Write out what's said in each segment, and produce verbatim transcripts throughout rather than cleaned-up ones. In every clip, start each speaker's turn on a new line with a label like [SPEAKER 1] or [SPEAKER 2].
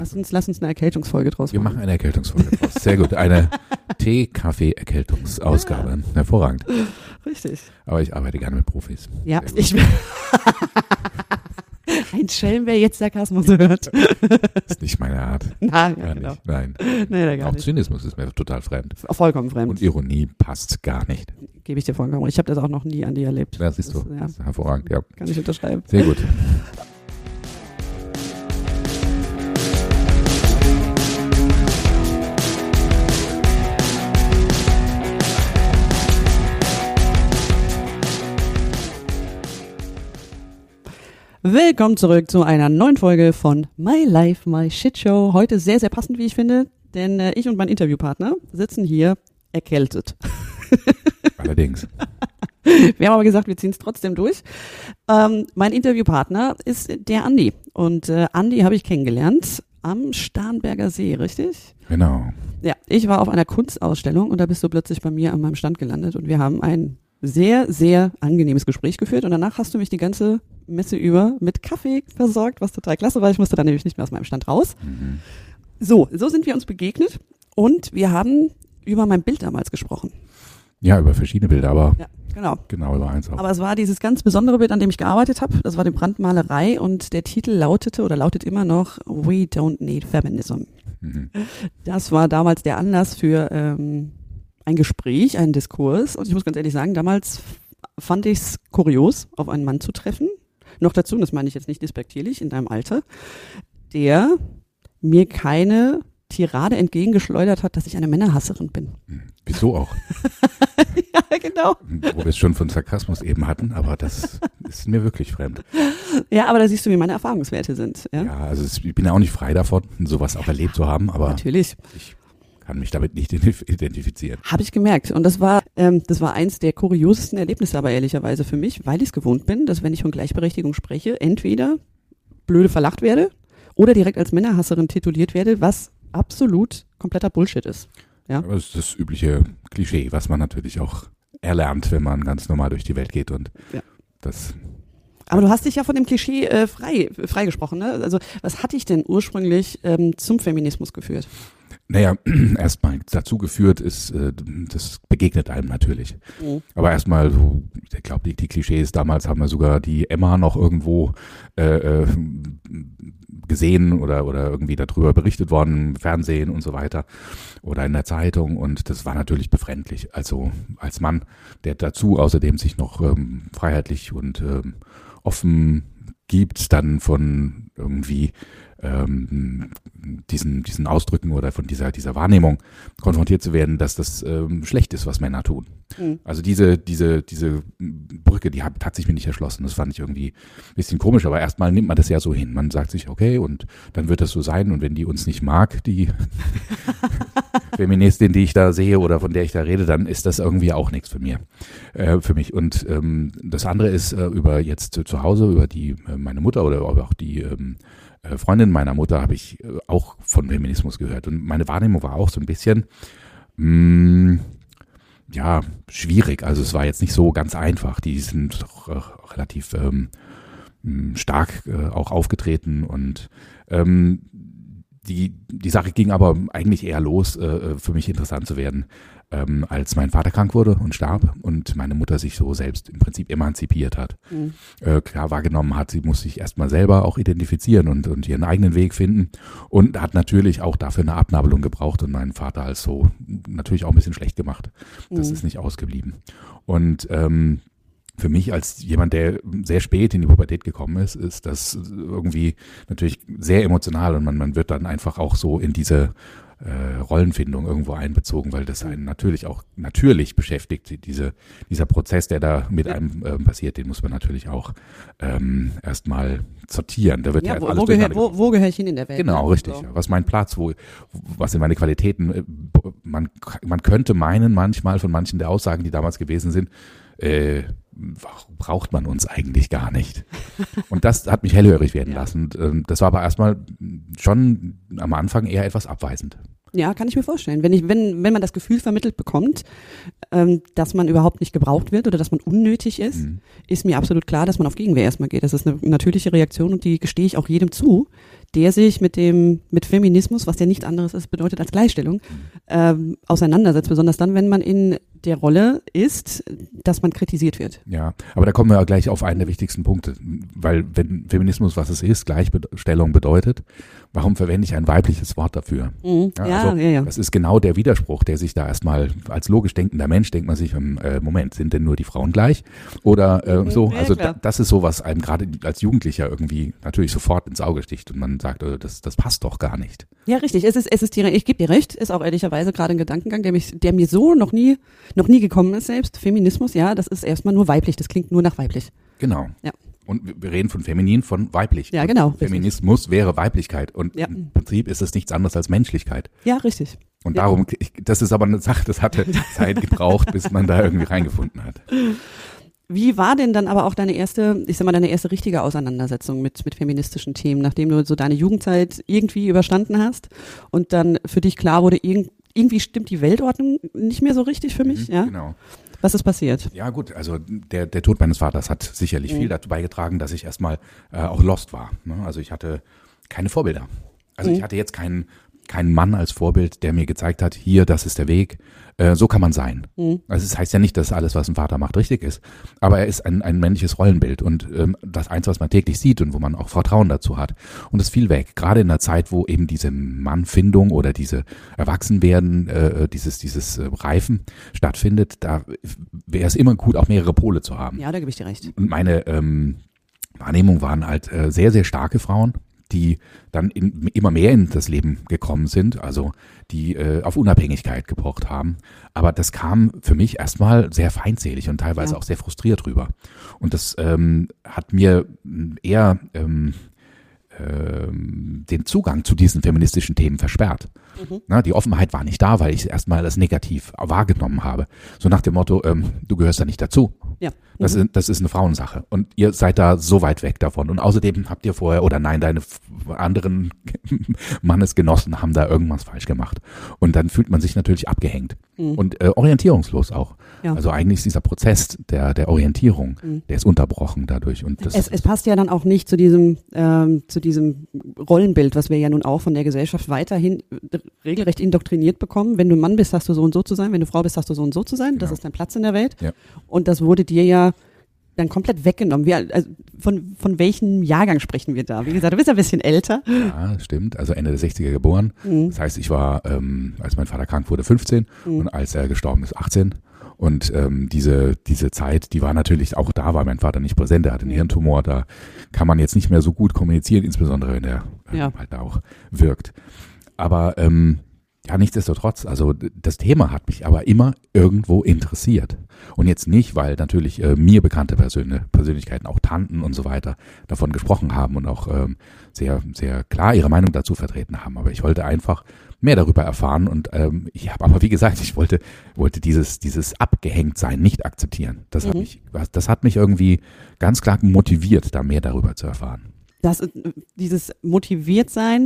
[SPEAKER 1] Lass uns, lass uns eine Erkältungsfolge draus
[SPEAKER 2] Wir
[SPEAKER 1] machen.
[SPEAKER 2] machen eine Erkältungsfolge draus. Sehr gut. Eine Tee-Kaffee-Erkältungsausgabe. Ja. Hervorragend.
[SPEAKER 1] Richtig.
[SPEAKER 2] Aber ich arbeite gerne mit Profis.
[SPEAKER 1] Ja, ich will. Ein Schelm, wer jetzt Sarkasmus hört.
[SPEAKER 2] Ist nicht meine Art.
[SPEAKER 1] Nein, ja,
[SPEAKER 2] Gar
[SPEAKER 1] genau.
[SPEAKER 2] nicht. Nein.
[SPEAKER 1] Nee, gar
[SPEAKER 2] Auch
[SPEAKER 1] nicht.
[SPEAKER 2] Zynismus ist mir total fremd.
[SPEAKER 1] Vollkommen fremd.
[SPEAKER 2] Und Ironie passt gar nicht.
[SPEAKER 1] Gebe ich dir vollkommen. Ich habe das auch noch nie an dir erlebt.
[SPEAKER 2] Ja, siehst du.
[SPEAKER 1] Das, ja,
[SPEAKER 2] Das ist hervorragend, ja.
[SPEAKER 1] kann ich unterschreiben.
[SPEAKER 2] Sehr gut.
[SPEAKER 1] Willkommen zurück zu einer neuen Folge von My Life, My Shit Show. Heute sehr, sehr passend, wie ich finde, denn äh, ich und mein Interviewpartner sitzen hier erkältet.
[SPEAKER 2] Allerdings.
[SPEAKER 1] Wir haben aber gesagt, wir ziehen es trotzdem durch. Ähm, mein Interviewpartner ist der Andi. Und äh, Andi habe ich kennengelernt am Starnberger See, richtig?
[SPEAKER 2] Genau.
[SPEAKER 1] Ja, ich war auf einer Kunstausstellung und da bist du plötzlich bei mir an meinem Stand gelandet und wir haben ein sehr, sehr angenehmes Gespräch geführt und danach hast du mich die ganze Messe über mit Kaffee versorgt, was total klasse war. Ich musste dann nämlich nicht mehr aus meinem Stand raus.
[SPEAKER 2] Mhm.
[SPEAKER 1] So, so sind wir uns begegnet und wir haben über mein Bild damals gesprochen.
[SPEAKER 2] Ja, über verschiedene Bilder, aber
[SPEAKER 1] Ja, genau.
[SPEAKER 2] genau über eins auch.
[SPEAKER 1] Aber es war dieses ganz besondere Bild, an dem ich gearbeitet habe. Das war die Brandmalerei und der Titel lautete oder lautet immer noch We Don't Need Feminism.
[SPEAKER 2] Mhm.
[SPEAKER 1] Das war damals der Anlass für ähm, ein Gespräch, einen Diskurs. Und ich muss ganz ehrlich sagen, damals fand ich es kurios, auf einen Mann zu treffen. Noch dazu, und das meine ich jetzt nicht despektierlich, in deinem Alter, der mir keine Tirade entgegengeschleudert hat, dass ich eine Männerhasserin bin.
[SPEAKER 2] Wieso auch?
[SPEAKER 1] Ja, genau.
[SPEAKER 2] Wo wir es schon von Sarkasmus eben hatten, aber das ist mir wirklich fremd.
[SPEAKER 1] Ja, aber da siehst du, wie meine Erfahrungswerte sind. Ja,
[SPEAKER 2] Ja, also es, ich bin ja auch nicht frei davon, sowas auch erlebt zu haben, aber
[SPEAKER 1] natürlich.
[SPEAKER 2] ich kann mich damit nicht identifizieren.
[SPEAKER 1] Habe ich gemerkt. Und das war, ähm, das war eins der kuriosesten Erlebnisse aber ehrlicherweise für mich, weil ich es gewohnt bin, dass wenn ich von Gleichberechtigung spreche, entweder blöde verlacht werde oder direkt als Männerhasserin tituliert werde, was absolut kompletter Bullshit ist. Ja.
[SPEAKER 2] Aber das ist das übliche Klischee, was man natürlich auch erlernt, wenn man ganz normal durch die Welt geht und
[SPEAKER 1] Ja.
[SPEAKER 2] das.
[SPEAKER 1] Aber du hast dich ja von dem Klischee äh, frei freigesprochen, ne? Also was hat dich denn ursprünglich ähm, zum Feminismus geführt?
[SPEAKER 2] Naja, erstmal dazu geführt ist, äh, das begegnet einem natürlich.
[SPEAKER 1] Mhm.
[SPEAKER 2] Aber erstmal, so, ich glaube, die, die Klischees, damals haben wir sogar die Emma noch irgendwo äh, äh, gesehen oder, oder irgendwie darüber berichtet worden, im Fernsehen und so weiter oder in der Zeitung und das war natürlich befremdlich. Also als Mann, der dazu außerdem sich noch ähm, freiheitlich und ähm, offen gibt, dann von irgendwie ähm, diesen, diesen Ausdrücken oder von dieser, dieser Wahrnehmung konfrontiert zu werden, dass das ähm, schlecht ist, was Männer tun.
[SPEAKER 1] Mhm.
[SPEAKER 2] Also diese, diese, diese Brücke, die hat, hat sich mir nicht erschlossen. Das fand ich irgendwie ein bisschen komisch, aber erstmal nimmt man das ja so hin. Man sagt sich, okay, und dann wird das so sein und wenn die uns nicht mag, die Feministin, die ich da sehe oder von der ich da rede, dann ist das irgendwie auch nichts für mir, äh, für mich. Und ähm, das andere ist äh, über jetzt äh, zu Hause, über die äh, meine Mutter oder auch die ähm, äh, Freundin meiner Mutter habe ich äh, auch von Feminismus gehört. Und meine Wahrnehmung war auch so ein bisschen mh, ja, schwierig. Also es war jetzt nicht so ganz einfach. Die sind auch, äh, relativ ähm, stark äh, auch aufgetreten und ähm, die, die Sache ging aber eigentlich eher los, äh, für mich interessant zu werden, ähm, als mein Vater krank wurde und starb und meine Mutter sich so selbst im Prinzip emanzipiert hat. Mhm. Äh, klar wahrgenommen hat, sie muss sich erstmal selber auch identifizieren und, und ihren eigenen Weg finden und hat natürlich auch dafür eine Abnabelung gebraucht und meinen Vater als so natürlich auch ein bisschen schlecht gemacht. Das mhm. ist nicht ausgeblieben. Und ähm, für mich als jemand, der sehr spät in die Pubertät gekommen ist, ist das irgendwie natürlich sehr emotional und man, man wird dann einfach auch so in diese äh, Rollenfindung irgendwo einbezogen, weil das einen natürlich auch natürlich beschäftigt. Diese, dieser Prozess, der da mit einem äh, passiert, den muss man natürlich auch ähm, erstmal sortieren. Da wird ja, ja
[SPEAKER 1] wo,
[SPEAKER 2] alles
[SPEAKER 1] wo, gehör, wo, wo gehöre ich hin in der Welt?
[SPEAKER 2] Genau,
[SPEAKER 1] ne?
[SPEAKER 2] richtig.
[SPEAKER 1] So.
[SPEAKER 2] Was ist mein Platz? Wo, was sind meine Qualitäten? Man, man könnte meinen, manchmal von manchen der Aussagen, die damals gewesen sind, äh, warum braucht man uns eigentlich gar nicht? Und das hat mich hellhörig werden lassen. Und, ähm, das war aber erstmal schon am Anfang eher etwas abweisend.
[SPEAKER 1] Ja, kann ich mir vorstellen. Wenn ich, wenn, wenn man das Gefühl vermittelt bekommt, ähm, dass man überhaupt nicht gebraucht wird oder dass man unnötig ist, mhm. ist mir absolut klar, dass man auf Gegenwehr erstmal geht. Das ist eine natürliche Reaktion und die gestehe ich auch jedem zu, der sich mit dem, mit Feminismus, was ja nichts anderes ist, bedeutet als Gleichstellung, ähm, auseinandersetzt. Besonders dann, wenn man in der Rolle ist, dass man kritisiert wird.
[SPEAKER 2] Ja, aber da kommen wir ja gleich auf einen der wichtigsten Punkte, weil wenn Feminismus, was es ist, Gleichstellung bedeutet, warum verwende ich ein weibliches Wort dafür?
[SPEAKER 1] Mhm.
[SPEAKER 2] Ja,
[SPEAKER 1] ja,
[SPEAKER 2] also,
[SPEAKER 1] ja, ja.
[SPEAKER 2] Das ist genau der Widerspruch, der sich da erstmal als logisch denkender Mensch denkt man sich, im äh, Moment, sind denn nur die Frauen gleich? Oder äh, so,
[SPEAKER 1] ja,
[SPEAKER 2] also
[SPEAKER 1] klar.
[SPEAKER 2] da, das ist so, was einem gerade als Jugendlicher irgendwie natürlich sofort ins Auge sticht und man sagt, äh, das, das passt doch gar nicht.
[SPEAKER 1] Ja, richtig. Es ist, es ist die, ich gebe dir recht, ist auch ehrlicherweise gerade ein Gedankengang, der mich, der mir so noch nie, noch nie gekommen ist selbst. Feminismus, ja, das ist erstmal nur weiblich, das klingt nur nach weiblich.
[SPEAKER 2] Genau.
[SPEAKER 1] Ja.
[SPEAKER 2] Und wir reden von feminin, von weiblich.
[SPEAKER 1] Ja, genau.
[SPEAKER 2] Und Feminismus richtig. Wäre Weiblichkeit und
[SPEAKER 1] ja.
[SPEAKER 2] im Prinzip ist es nichts anderes als Menschlichkeit.
[SPEAKER 1] Ja, richtig.
[SPEAKER 2] Und
[SPEAKER 1] ja.
[SPEAKER 2] darum, ich, das ist aber eine Sache, das hatte Zeit gebraucht, bis man da irgendwie reingefunden hat.
[SPEAKER 1] Wie war denn dann aber auch deine erste, ich sag mal, deine erste richtige Auseinandersetzung mit, mit feministischen Themen, nachdem du so deine Jugendzeit irgendwie überstanden hast und dann für dich klar wurde, irgend, irgendwie stimmt die Weltordnung nicht mehr so richtig für mich,
[SPEAKER 2] Mhm,
[SPEAKER 1] ja?
[SPEAKER 2] Genau.
[SPEAKER 1] Was ist passiert?
[SPEAKER 2] Ja gut, also der, der Tod meines Vaters hat sicherlich mhm. viel dazu beigetragen, dass ich erstmal äh, auch lost war. Ne? Also ich hatte keine Vorbilder. Also mhm. ich hatte jetzt keinen keinen Mann als Vorbild, der mir gezeigt hat, hier, das ist der Weg, äh, so kann man sein. Mhm. Also es heißt ja nicht, dass alles, was ein Vater macht, richtig ist, aber er ist ein, ein männliches Rollenbild und ähm, das eins, was man täglich sieht und wo man auch Vertrauen dazu hat. Und das fiel weg, gerade in einer Zeit, wo eben diese Mannfindung oder diese Erwachsenwerden, äh, dieses dieses äh, Reifen stattfindet, da wäre es immer gut, auch mehrere Pole zu haben.
[SPEAKER 1] Ja, da gebe ich dir recht.
[SPEAKER 2] Und meine ähm, Wahrnehmung waren halt äh, sehr, sehr starke Frauen, die dann in, immer mehr in das Leben gekommen sind, also die äh, auf Unabhängigkeit gepocht haben. Aber das kam für mich erstmal sehr feindselig und teilweise ja. auch sehr frustriert rüber. Und das ähm, hat mir eher ähm, ähm, den Zugang zu diesen feministischen Themen versperrt. Mhm. Na, die Offenheit war nicht da, weil ich es erstmal als negativ wahrgenommen habe. So nach dem Motto, ähm, du gehörst da nicht dazu.
[SPEAKER 1] Ja. Mhm.
[SPEAKER 2] Das ist, das ist eine Frauensache und ihr seid da so weit weg davon. Und außerdem habt ihr vorher, oder nein, deine anderen Mannesgenossen haben da irgendwas falsch gemacht. Und dann fühlt man sich natürlich abgehängt mhm. und äh, orientierungslos auch. Ja. Also eigentlich ist dieser Prozess der, der Orientierung, mhm. der ist unterbrochen dadurch. Und das
[SPEAKER 1] es, es passt ja dann auch nicht zu diesem, ähm, zu diesem Rollenbild, was wir ja nun auch von der Gesellschaft weiterhin regelrecht indoktriniert bekommen. Wenn du Mann bist, hast du so und so zu sein. Wenn du Frau bist, hast du so und so zu sein. Genau. Das ist dein Platz in der Welt. Ja. Und das wurde dir ja dann komplett weggenommen. Wir, also von, von welchem Jahrgang sprechen wir da? Wie gesagt, du bist ja ein bisschen älter.
[SPEAKER 2] Ja, stimmt. Also Ende der sechziger geboren. Mhm. Das heißt, ich war, ähm, als mein Vater krank wurde, fünfzehn mhm. und als er gestorben ist, achtzehn. Und ähm, diese diese Zeit, die war natürlich auch da, war mein Vater nicht präsent, er hatte einen Hirntumor, da kann man jetzt nicht mehr so gut kommunizieren, insbesondere wenn er ähm, ja. halt da auch wirkt. Aber ähm, ja, nichtsdestotrotz, also das Thema hat mich aber immer irgendwo interessiert. Und jetzt nicht, weil natürlich äh, mir bekannte Persön- Persönlichkeiten, auch Tanten und so weiter, davon gesprochen haben und auch ähm, sehr sehr klar ihre Meinung dazu vertreten haben. Aber ich wollte einfach mehr darüber erfahren und ähm, ich habe aber wie gesagt, ich wollte wollte dieses dieses Abgehängtsein nicht akzeptieren. Das mhm. hat mich das hat mich irgendwie ganz klar motiviert, da mehr darüber zu erfahren.
[SPEAKER 1] Das dieses Motiviertsein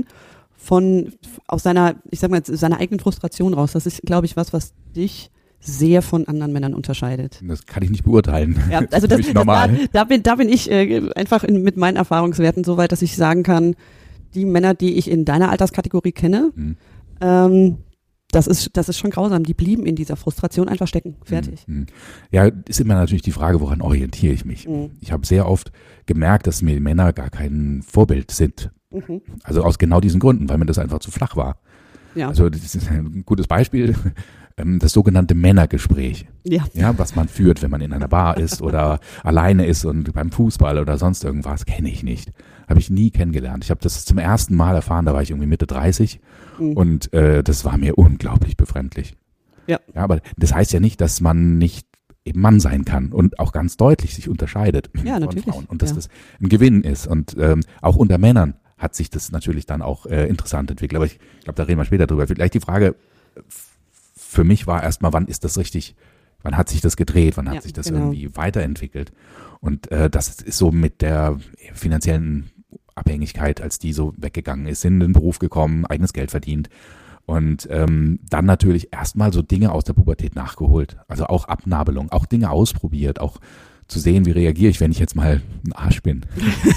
[SPEAKER 1] von aus seiner, ich sag mal, seiner eigenen Frustration raus. Das ist, glaube ich, was, was dich sehr von anderen Männern unterscheidet.
[SPEAKER 2] Das kann ich nicht beurteilen.
[SPEAKER 1] Ja, also das,
[SPEAKER 2] das,
[SPEAKER 1] das
[SPEAKER 2] normal.
[SPEAKER 1] Da, da bin, da bin ich äh, einfach in, mit meinen Erfahrungswerten so weit, dass ich sagen kann, die Männer, die ich in deiner Alterskategorie kenne, hm. ähm, das ist, das ist schon grausam. Die blieben in dieser Frustration einfach stecken. Fertig.
[SPEAKER 2] Hm. Ja, ist immer natürlich die Frage, woran orientiere ich mich? Hm. Ich habe sehr oft gemerkt, dass mir Männer gar kein Vorbild sind. Mhm. Also aus genau diesen Gründen, weil mir das einfach zu flach war. Ja. Also das ist ein gutes Beispiel, das sogenannte Männergespräch. Ja. Ja, was man führt, wenn man in einer Bar ist oder alleine ist und beim Fußball oder sonst irgendwas, kenne ich nicht. Habe ich nie kennengelernt. Ich habe das zum ersten Mal erfahren, da war ich irgendwie Mitte dreißig mhm. und äh, das war mir unglaublich befremdlich. Ja. Ja, aber das heißt ja nicht, dass man nicht eben Mann sein kann und auch ganz deutlich sich unterscheidet
[SPEAKER 1] ja,
[SPEAKER 2] von
[SPEAKER 1] natürlich.
[SPEAKER 2] Frauen und dass
[SPEAKER 1] ja.
[SPEAKER 2] das ein Gewinn ist und ähm, auch unter Männern hat sich das natürlich dann auch äh, interessant entwickelt. Aber ich glaube, da reden wir später drüber. Vielleicht die Frage für mich war erstmal, wann ist das richtig, wann hat sich das gedreht, wann hat ja, sich das genau. irgendwie weiterentwickelt? Und äh, das ist so mit der finanziellen Abhängigkeit, als die so weggegangen ist, in den Beruf gekommen, eigenes Geld verdient Und ähm, dann natürlich erstmal so Dinge aus der Pubertät nachgeholt. Also auch Abnabelung, auch Dinge ausprobiert, auch zu sehen, wie reagiere ich, wenn ich jetzt mal ein Arsch bin.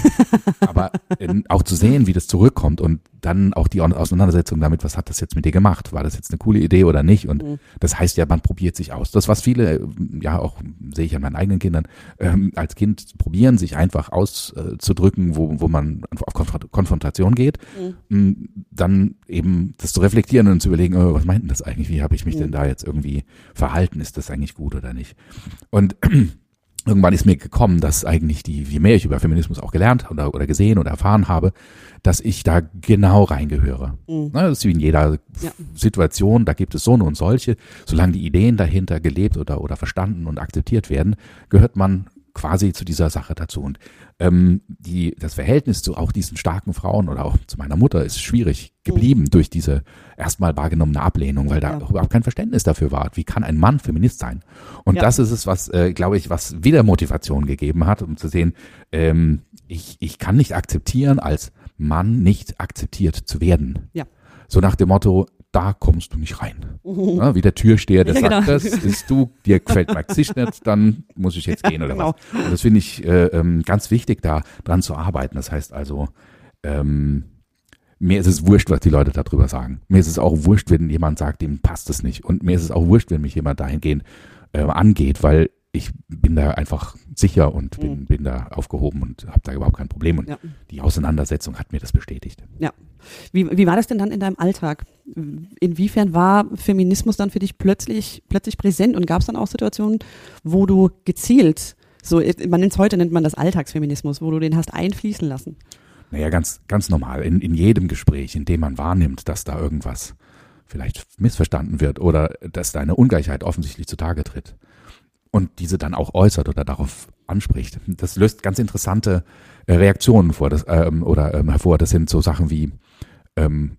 [SPEAKER 2] Aber äh, auch zu sehen, wie das zurückkommt und dann auch die Auseinandersetzung damit, was hat das jetzt mit dir gemacht? War das jetzt eine coole Idee oder nicht? Und mhm. das heißt ja, man probiert sich aus. Das, was viele, ja auch sehe ich an meinen eigenen Kindern, ähm, als Kind probieren, sich einfach auszudrücken, äh, wo, wo man auf Konf- Konfrontation geht, mhm. dann eben das zu reflektieren und zu überlegen, oh, was meint denn das eigentlich? Wie habe ich mich mhm. denn da jetzt irgendwie verhalten? Ist das eigentlich gut oder nicht? Und irgendwann ist mir gekommen, dass eigentlich die, je mehr ich über Feminismus auch gelernt oder, oder gesehen oder erfahren habe, dass ich da genau reingehöre. Mhm. Das ist wie in jeder ja. Situation, da gibt es so und solche. Solange die Ideen dahinter gelebt oder, oder verstanden und akzeptiert werden, gehört man quasi zu dieser Sache dazu. Und ähm, die, das Verhältnis zu auch diesen starken Frauen oder auch zu meiner Mutter ist schwierig geblieben mhm. durch diese erstmal wahrgenommene Ablehnung, weil da ja. überhaupt kein Verständnis dafür war. Wie kann ein Mann Feminist sein? Und ja. das ist es, was, äh, glaube ich, was wieder Motivation gegeben hat, um zu sehen, ähm, ich, ich kann nicht akzeptieren, als Mann nicht akzeptiert zu werden. Ja. So nach dem Motto, da kommst du nicht rein. Mhm. Ja, wie der Türsteher, der ja, sagt, genau. das ist du, dir gefällt mein Gesicht nicht, dann muss ich jetzt gehen oder genau. was. Und das finde ich äh, ähm, ganz wichtig, da dran zu arbeiten. Das heißt also, ähm, mir ist es wurscht, was die Leute darüber sagen. Mir ist es auch wurscht, wenn jemand sagt, dem passt es nicht. Und mir ist es auch wurscht, wenn mich jemand dahingehend äh, angeht, weil ich bin da einfach sicher und bin, mhm. bin da aufgehoben und habe da überhaupt kein Problem. Und ja. die Auseinandersetzung hat mir das bestätigt.
[SPEAKER 1] Ja. Wie, wie war das denn dann in deinem Alltag? Inwiefern war Feminismus dann für dich plötzlich, plötzlich präsent und gab es dann auch Situationen, wo du gezielt, so man nennt es heute, nennt man das Alltagsfeminismus, wo du den hast einfließen lassen?
[SPEAKER 2] Naja, ganz, ganz normal. In, in jedem Gespräch, in dem man wahrnimmt, dass da irgendwas vielleicht missverstanden wird oder dass da eine Ungleichheit offensichtlich zutage tritt und diese dann auch äußert oder darauf anspricht. Das löst ganz interessante äh, Reaktionen vor das, ähm, oder ähm, hervor. Das sind so Sachen wie, ähm,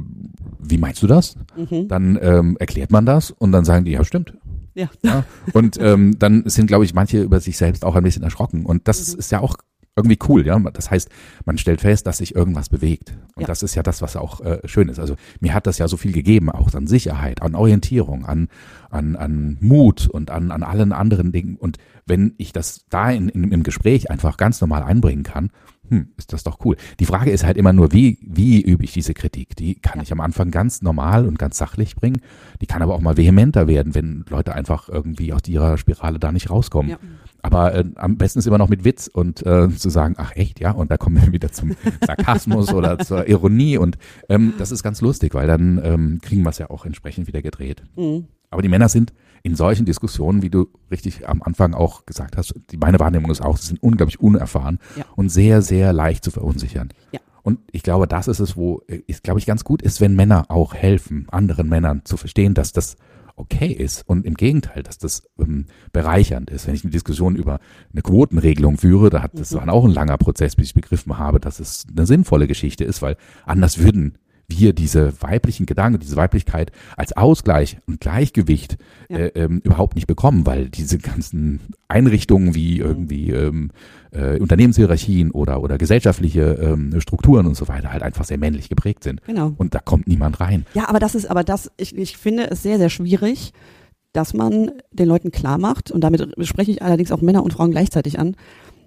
[SPEAKER 2] wie meinst du das? Mhm. Dann ähm, erklärt man das und dann sagen die, ja stimmt. Ja. ja. Und ähm, dann sind, glaube ich, manche über sich selbst auch ein bisschen erschrocken. Und das mhm. ist ja auch irgendwie cool, ja. Das heißt, man stellt fest, dass sich irgendwas bewegt. Und ja. das ist ja das, was auch äh, schön ist. Also mir hat das ja so viel gegeben, auch an Sicherheit, an Orientierung, an an an Mut und an an allen anderen Dingen. Und wenn ich das da in, in, im Gespräch einfach ganz normal einbringen kann, hm, ist das doch cool. Die Frage ist halt immer nur, wie wie übe ich diese Kritik? Die kann ja. ich am Anfang ganz normal und ganz sachlich bringen. Die kann aber auch mal vehementer werden, wenn Leute einfach irgendwie aus ihrer Spirale da nicht rauskommen. Ja. Aber äh, am besten ist immer noch mit Witz und äh, zu sagen, ach echt, ja, und da kommen wir wieder zum Sarkasmus oder zur Ironie und ähm, das ist ganz lustig, weil dann ähm, kriegen wir es ja auch entsprechend wieder gedreht. Mhm. Aber die Männer sind in solchen Diskussionen, wie du richtig am Anfang auch gesagt hast, die, meine Wahrnehmung ist auch, sie sind unglaublich unerfahren ja. und sehr, sehr leicht zu verunsichern. Ja. Und ich glaube, das ist es, wo es, glaube ich, ganz gut ist, wenn Männer auch helfen, anderen Männern zu verstehen, dass das okay ist und im Gegenteil, dass das ähm, bereichernd ist. Wenn ich eine Diskussion über eine Quotenregelung führe, da hat das mhm. war auch ein langer Prozess, bis ich begriffen habe, dass es eine sinnvolle Geschichte ist, weil anders würden wir diese weiblichen Gedanken, diese Weiblichkeit als Ausgleich und Gleichgewicht ja. äh, ähm, überhaupt nicht bekommen, weil diese ganzen Einrichtungen wie irgendwie ähm, äh, Unternehmenshierarchien oder oder gesellschaftliche ähm, Strukturen und so weiter halt einfach sehr männlich geprägt sind. Genau. Und da kommt niemand rein.
[SPEAKER 1] Ja, aber das ist, aber das, ich, ich finde es sehr, sehr schwierig, dass man den Leuten klar macht, und damit spreche ich allerdings auch Männer und Frauen gleichzeitig an,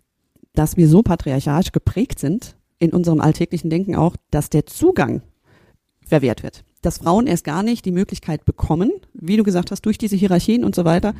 [SPEAKER 1] dass wir so patriarchalisch geprägt sind, in unserem alltäglichen Denken auch, dass der Zugang verwehrt wird. Dass Frauen erst gar nicht die Möglichkeit bekommen, wie du gesagt hast, durch diese Hierarchien und so weiter,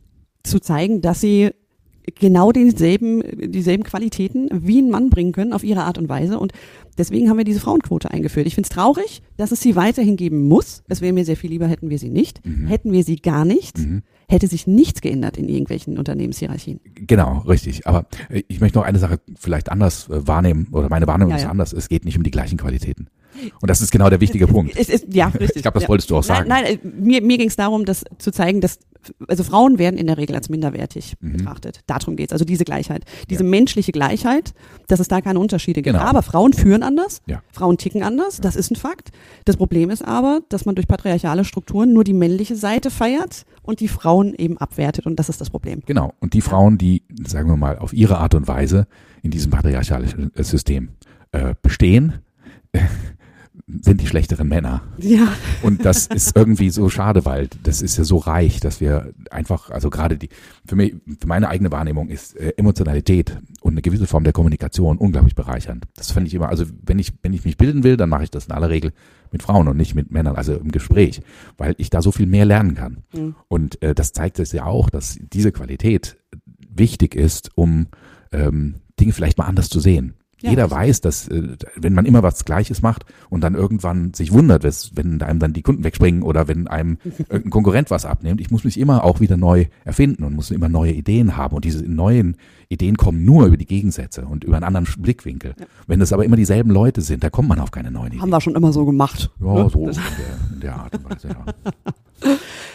[SPEAKER 1] zu zeigen, dass sie genau denselben, dieselben Qualitäten wie ein Mann bringen können auf ihre Art und Weise. Und deswegen haben wir diese Frauenquote eingeführt. Ich finde es traurig, dass es sie weiterhin geben muss. Es wäre mir sehr viel lieber, hätten wir sie nicht. Mhm. Hätten wir sie gar nicht, mhm. hätte sich nichts geändert in irgendwelchen Unternehmenshierarchien.
[SPEAKER 2] Genau, richtig. Aber ich möchte noch eine Sache vielleicht anders wahrnehmen, oder meine Wahrnehmung ja, ja. ist anders. Es geht nicht um die gleichen Qualitäten. Und das ist genau der wichtige Punkt.
[SPEAKER 1] Es ist, ja, richtig.
[SPEAKER 2] Ich glaube, das
[SPEAKER 1] ja.
[SPEAKER 2] wolltest du auch sagen.
[SPEAKER 1] Nein, nein mir, mir ging es darum, das zu zeigen, dass also Frauen werden in der Regel als minderwertig mhm. betrachtet. Darum geht's. Also diese Gleichheit, diese ja. menschliche Gleichheit, dass es da keine Unterschiede gibt. Genau. Aber Frauen führen anders, ja. Frauen ticken anders, das ist ein Fakt. Das Problem ist aber, dass man durch patriarchale Strukturen nur die männliche Seite feiert und die Frauen eben abwertet, und das ist das Problem.
[SPEAKER 2] Genau. Und die Frauen, die, sagen wir mal, auf ihre Art und Weise in diesem patriarchalischen System äh, bestehen, sind die schlechteren Männer.
[SPEAKER 1] Ja.
[SPEAKER 2] Und das ist irgendwie so schade, weil das ist ja so reich, dass wir einfach, also gerade die, für mich, für meine eigene Wahrnehmung ist äh, Emotionalität und eine gewisse Form der Kommunikation unglaublich bereichernd. Das fand ich immer, also wenn ich, wenn ich mich bilden will, dann mache ich das in aller Regel mit Frauen und nicht mit Männern, also im Gespräch, weil ich da so viel mehr lernen kann. Mhm. Und äh, das zeigt es ja auch, dass diese Qualität wichtig ist, um ähm, Dinge vielleicht mal anders zu sehen. Ja, Jeder weiß, dass äh, wenn man immer was Gleiches macht und dann irgendwann sich wundert, wenn einem dann die Kunden wegspringen oder wenn einem irgendein Konkurrent was abnimmt, ich muss mich immer auch wieder neu erfinden und muss immer neue Ideen haben. Und diese neuen Ideen kommen nur über die Gegensätze und über einen anderen Blickwinkel. Ja. Wenn das aber immer dieselben Leute sind, da kommt man auf keine neuen Ideen.
[SPEAKER 1] Haben wir schon immer so gemacht.
[SPEAKER 2] Ja, ne? so in der, in der Art und Weise, ja.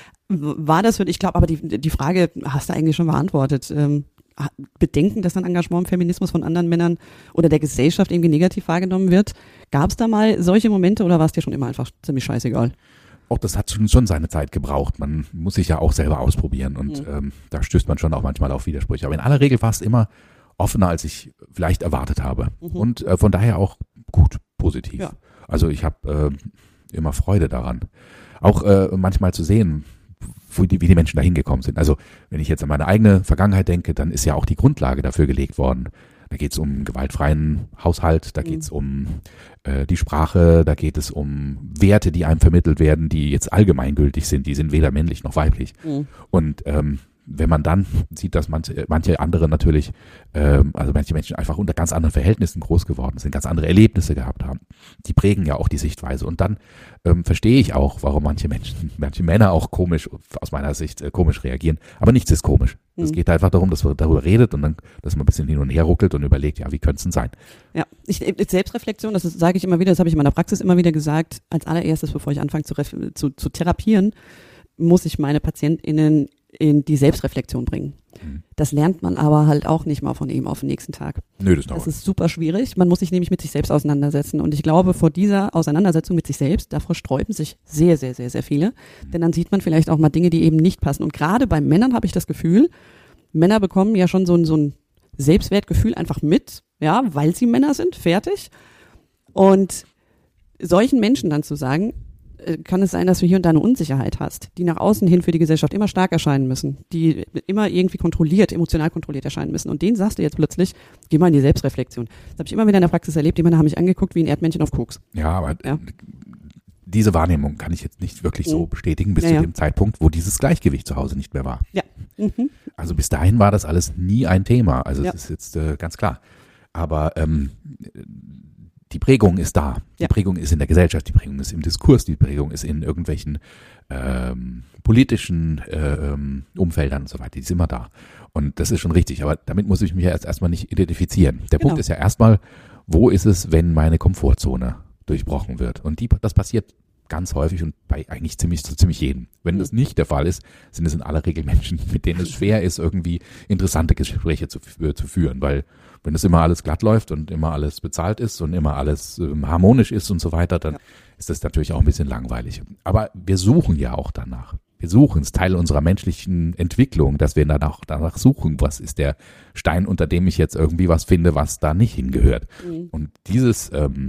[SPEAKER 1] War das für dich, ich glaube, aber die, die Frage hast du eigentlich schon beantwortet. Ähm, Bedenken, dass ein Engagement im Feminismus von anderen Männern oder der Gesellschaft irgendwie negativ wahrgenommen wird. Gab es da mal solche Momente oder war es dir schon immer einfach ziemlich scheißegal?
[SPEAKER 2] Auch das hat schon, schon seine Zeit gebraucht. Man muss sich ja auch selber ausprobieren und mhm. ähm, da stößt man schon auch manchmal auf Widersprüche. Aber in aller Regel war es immer offener, als ich vielleicht erwartet habe. Mhm. Und äh, von daher auch gut, positiv. Ja. Also ich habe äh, immer Freude daran. Auch äh, manchmal zu sehen, wie die, wie die Menschen da hingekommen sind. Also wenn ich jetzt an meine eigene Vergangenheit denke, dann ist ja auch die Grundlage dafür gelegt worden. Da geht es um gewaltfreien Haushalt, da geht es um äh, die Sprache, da geht es um Werte, die einem vermittelt werden, die jetzt allgemeingültig sind, die sind weder männlich noch weiblich. Mhm. Und ähm, wenn man dann sieht, dass manche, manche andere natürlich, ähm, also manche Menschen einfach unter ganz anderen Verhältnissen groß geworden sind, ganz andere Erlebnisse gehabt haben, die prägen ja auch die Sichtweise. Und dann ähm, verstehe ich auch, warum manche Menschen, manche Männer auch komisch, aus meiner Sicht äh, komisch reagieren. Aber nichts ist komisch. Es mhm. geht einfach darum, dass man darüber redet und dann, dass man ein bisschen hin und her ruckelt und überlegt, ja, wie könnte es denn sein? Ja,
[SPEAKER 1] ich, Selbstreflexion, das sage ich immer wieder, das habe ich in meiner Praxis immer wieder gesagt, als allererstes, bevor ich anfange zu, zu, zu therapieren, muss ich meine PatientInnen in die Selbstreflexion bringen. Mhm. Das lernt man aber halt auch nicht mal von eben auf den nächsten Tag.
[SPEAKER 2] Nö, das dauert.
[SPEAKER 1] Das ist super schwierig. Man muss sich nämlich mit sich selbst auseinandersetzen. Und ich glaube, vor dieser Auseinandersetzung mit sich selbst, davor sträuben sich sehr, sehr, sehr, sehr viele. Mhm. Denn dann sieht man vielleicht auch mal Dinge, die eben nicht passen. Und gerade bei Männern habe ich das Gefühl, Männer bekommen ja schon so ein, so ein Selbstwertgefühl einfach mit, ja, weil sie Männer sind, fertig. Und solchen Menschen dann zu sagen, kann es sein, dass du hier und da eine Unsicherheit hast, die nach außen hin für die Gesellschaft immer stark erscheinen müssen, die immer irgendwie kontrolliert, emotional kontrolliert erscheinen müssen. Und denen sagst du jetzt plötzlich, geh mal in die Selbstreflexion. Das habe ich immer wieder in der Praxis erlebt. Die Männer haben mich angeguckt wie ein Erdmännchen auf Koks.
[SPEAKER 2] Ja, aber ja. diese Wahrnehmung kann ich jetzt nicht wirklich so bestätigen bis ja, zu ja. dem Zeitpunkt, wo dieses Gleichgewicht zu Hause nicht mehr war.
[SPEAKER 1] Ja. Mhm.
[SPEAKER 2] Also bis dahin war das alles nie ein Thema. Also ja. das ist jetzt äh, ganz klar. Aber ähm, die Prägung ist da. Die ja. Prägung ist in der Gesellschaft, die Prägung ist im Diskurs, die Prägung ist in irgendwelchen ähm, politischen äh, Umfeldern und so weiter. Die ist immer da. Und das ist schon richtig. Aber damit muss ich mich ja erst erstmal nicht identifizieren. Der genau. Punkt ist ja erstmal, wo ist es, wenn meine Komfortzone durchbrochen wird? Und die, das passiert ganz häufig und bei eigentlich ziemlich so ziemlich jedem. Wenn das nicht der Fall ist, sind es in aller Regel Menschen, mit denen es schwer ist, irgendwie interessante Gespräche zu, zu führen, weil wenn es immer alles glatt läuft und immer alles bezahlt ist und immer alles ähm, harmonisch ist und so weiter, dann ja. ist das natürlich auch ein bisschen langweilig. Aber wir suchen ja auch danach. Wir suchen, es ist Teil unserer menschlichen Entwicklung, dass wir danach, danach suchen, was ist der Stein, unter dem ich jetzt irgendwie was finde, was da nicht hingehört. Mhm. Und dieses ähm,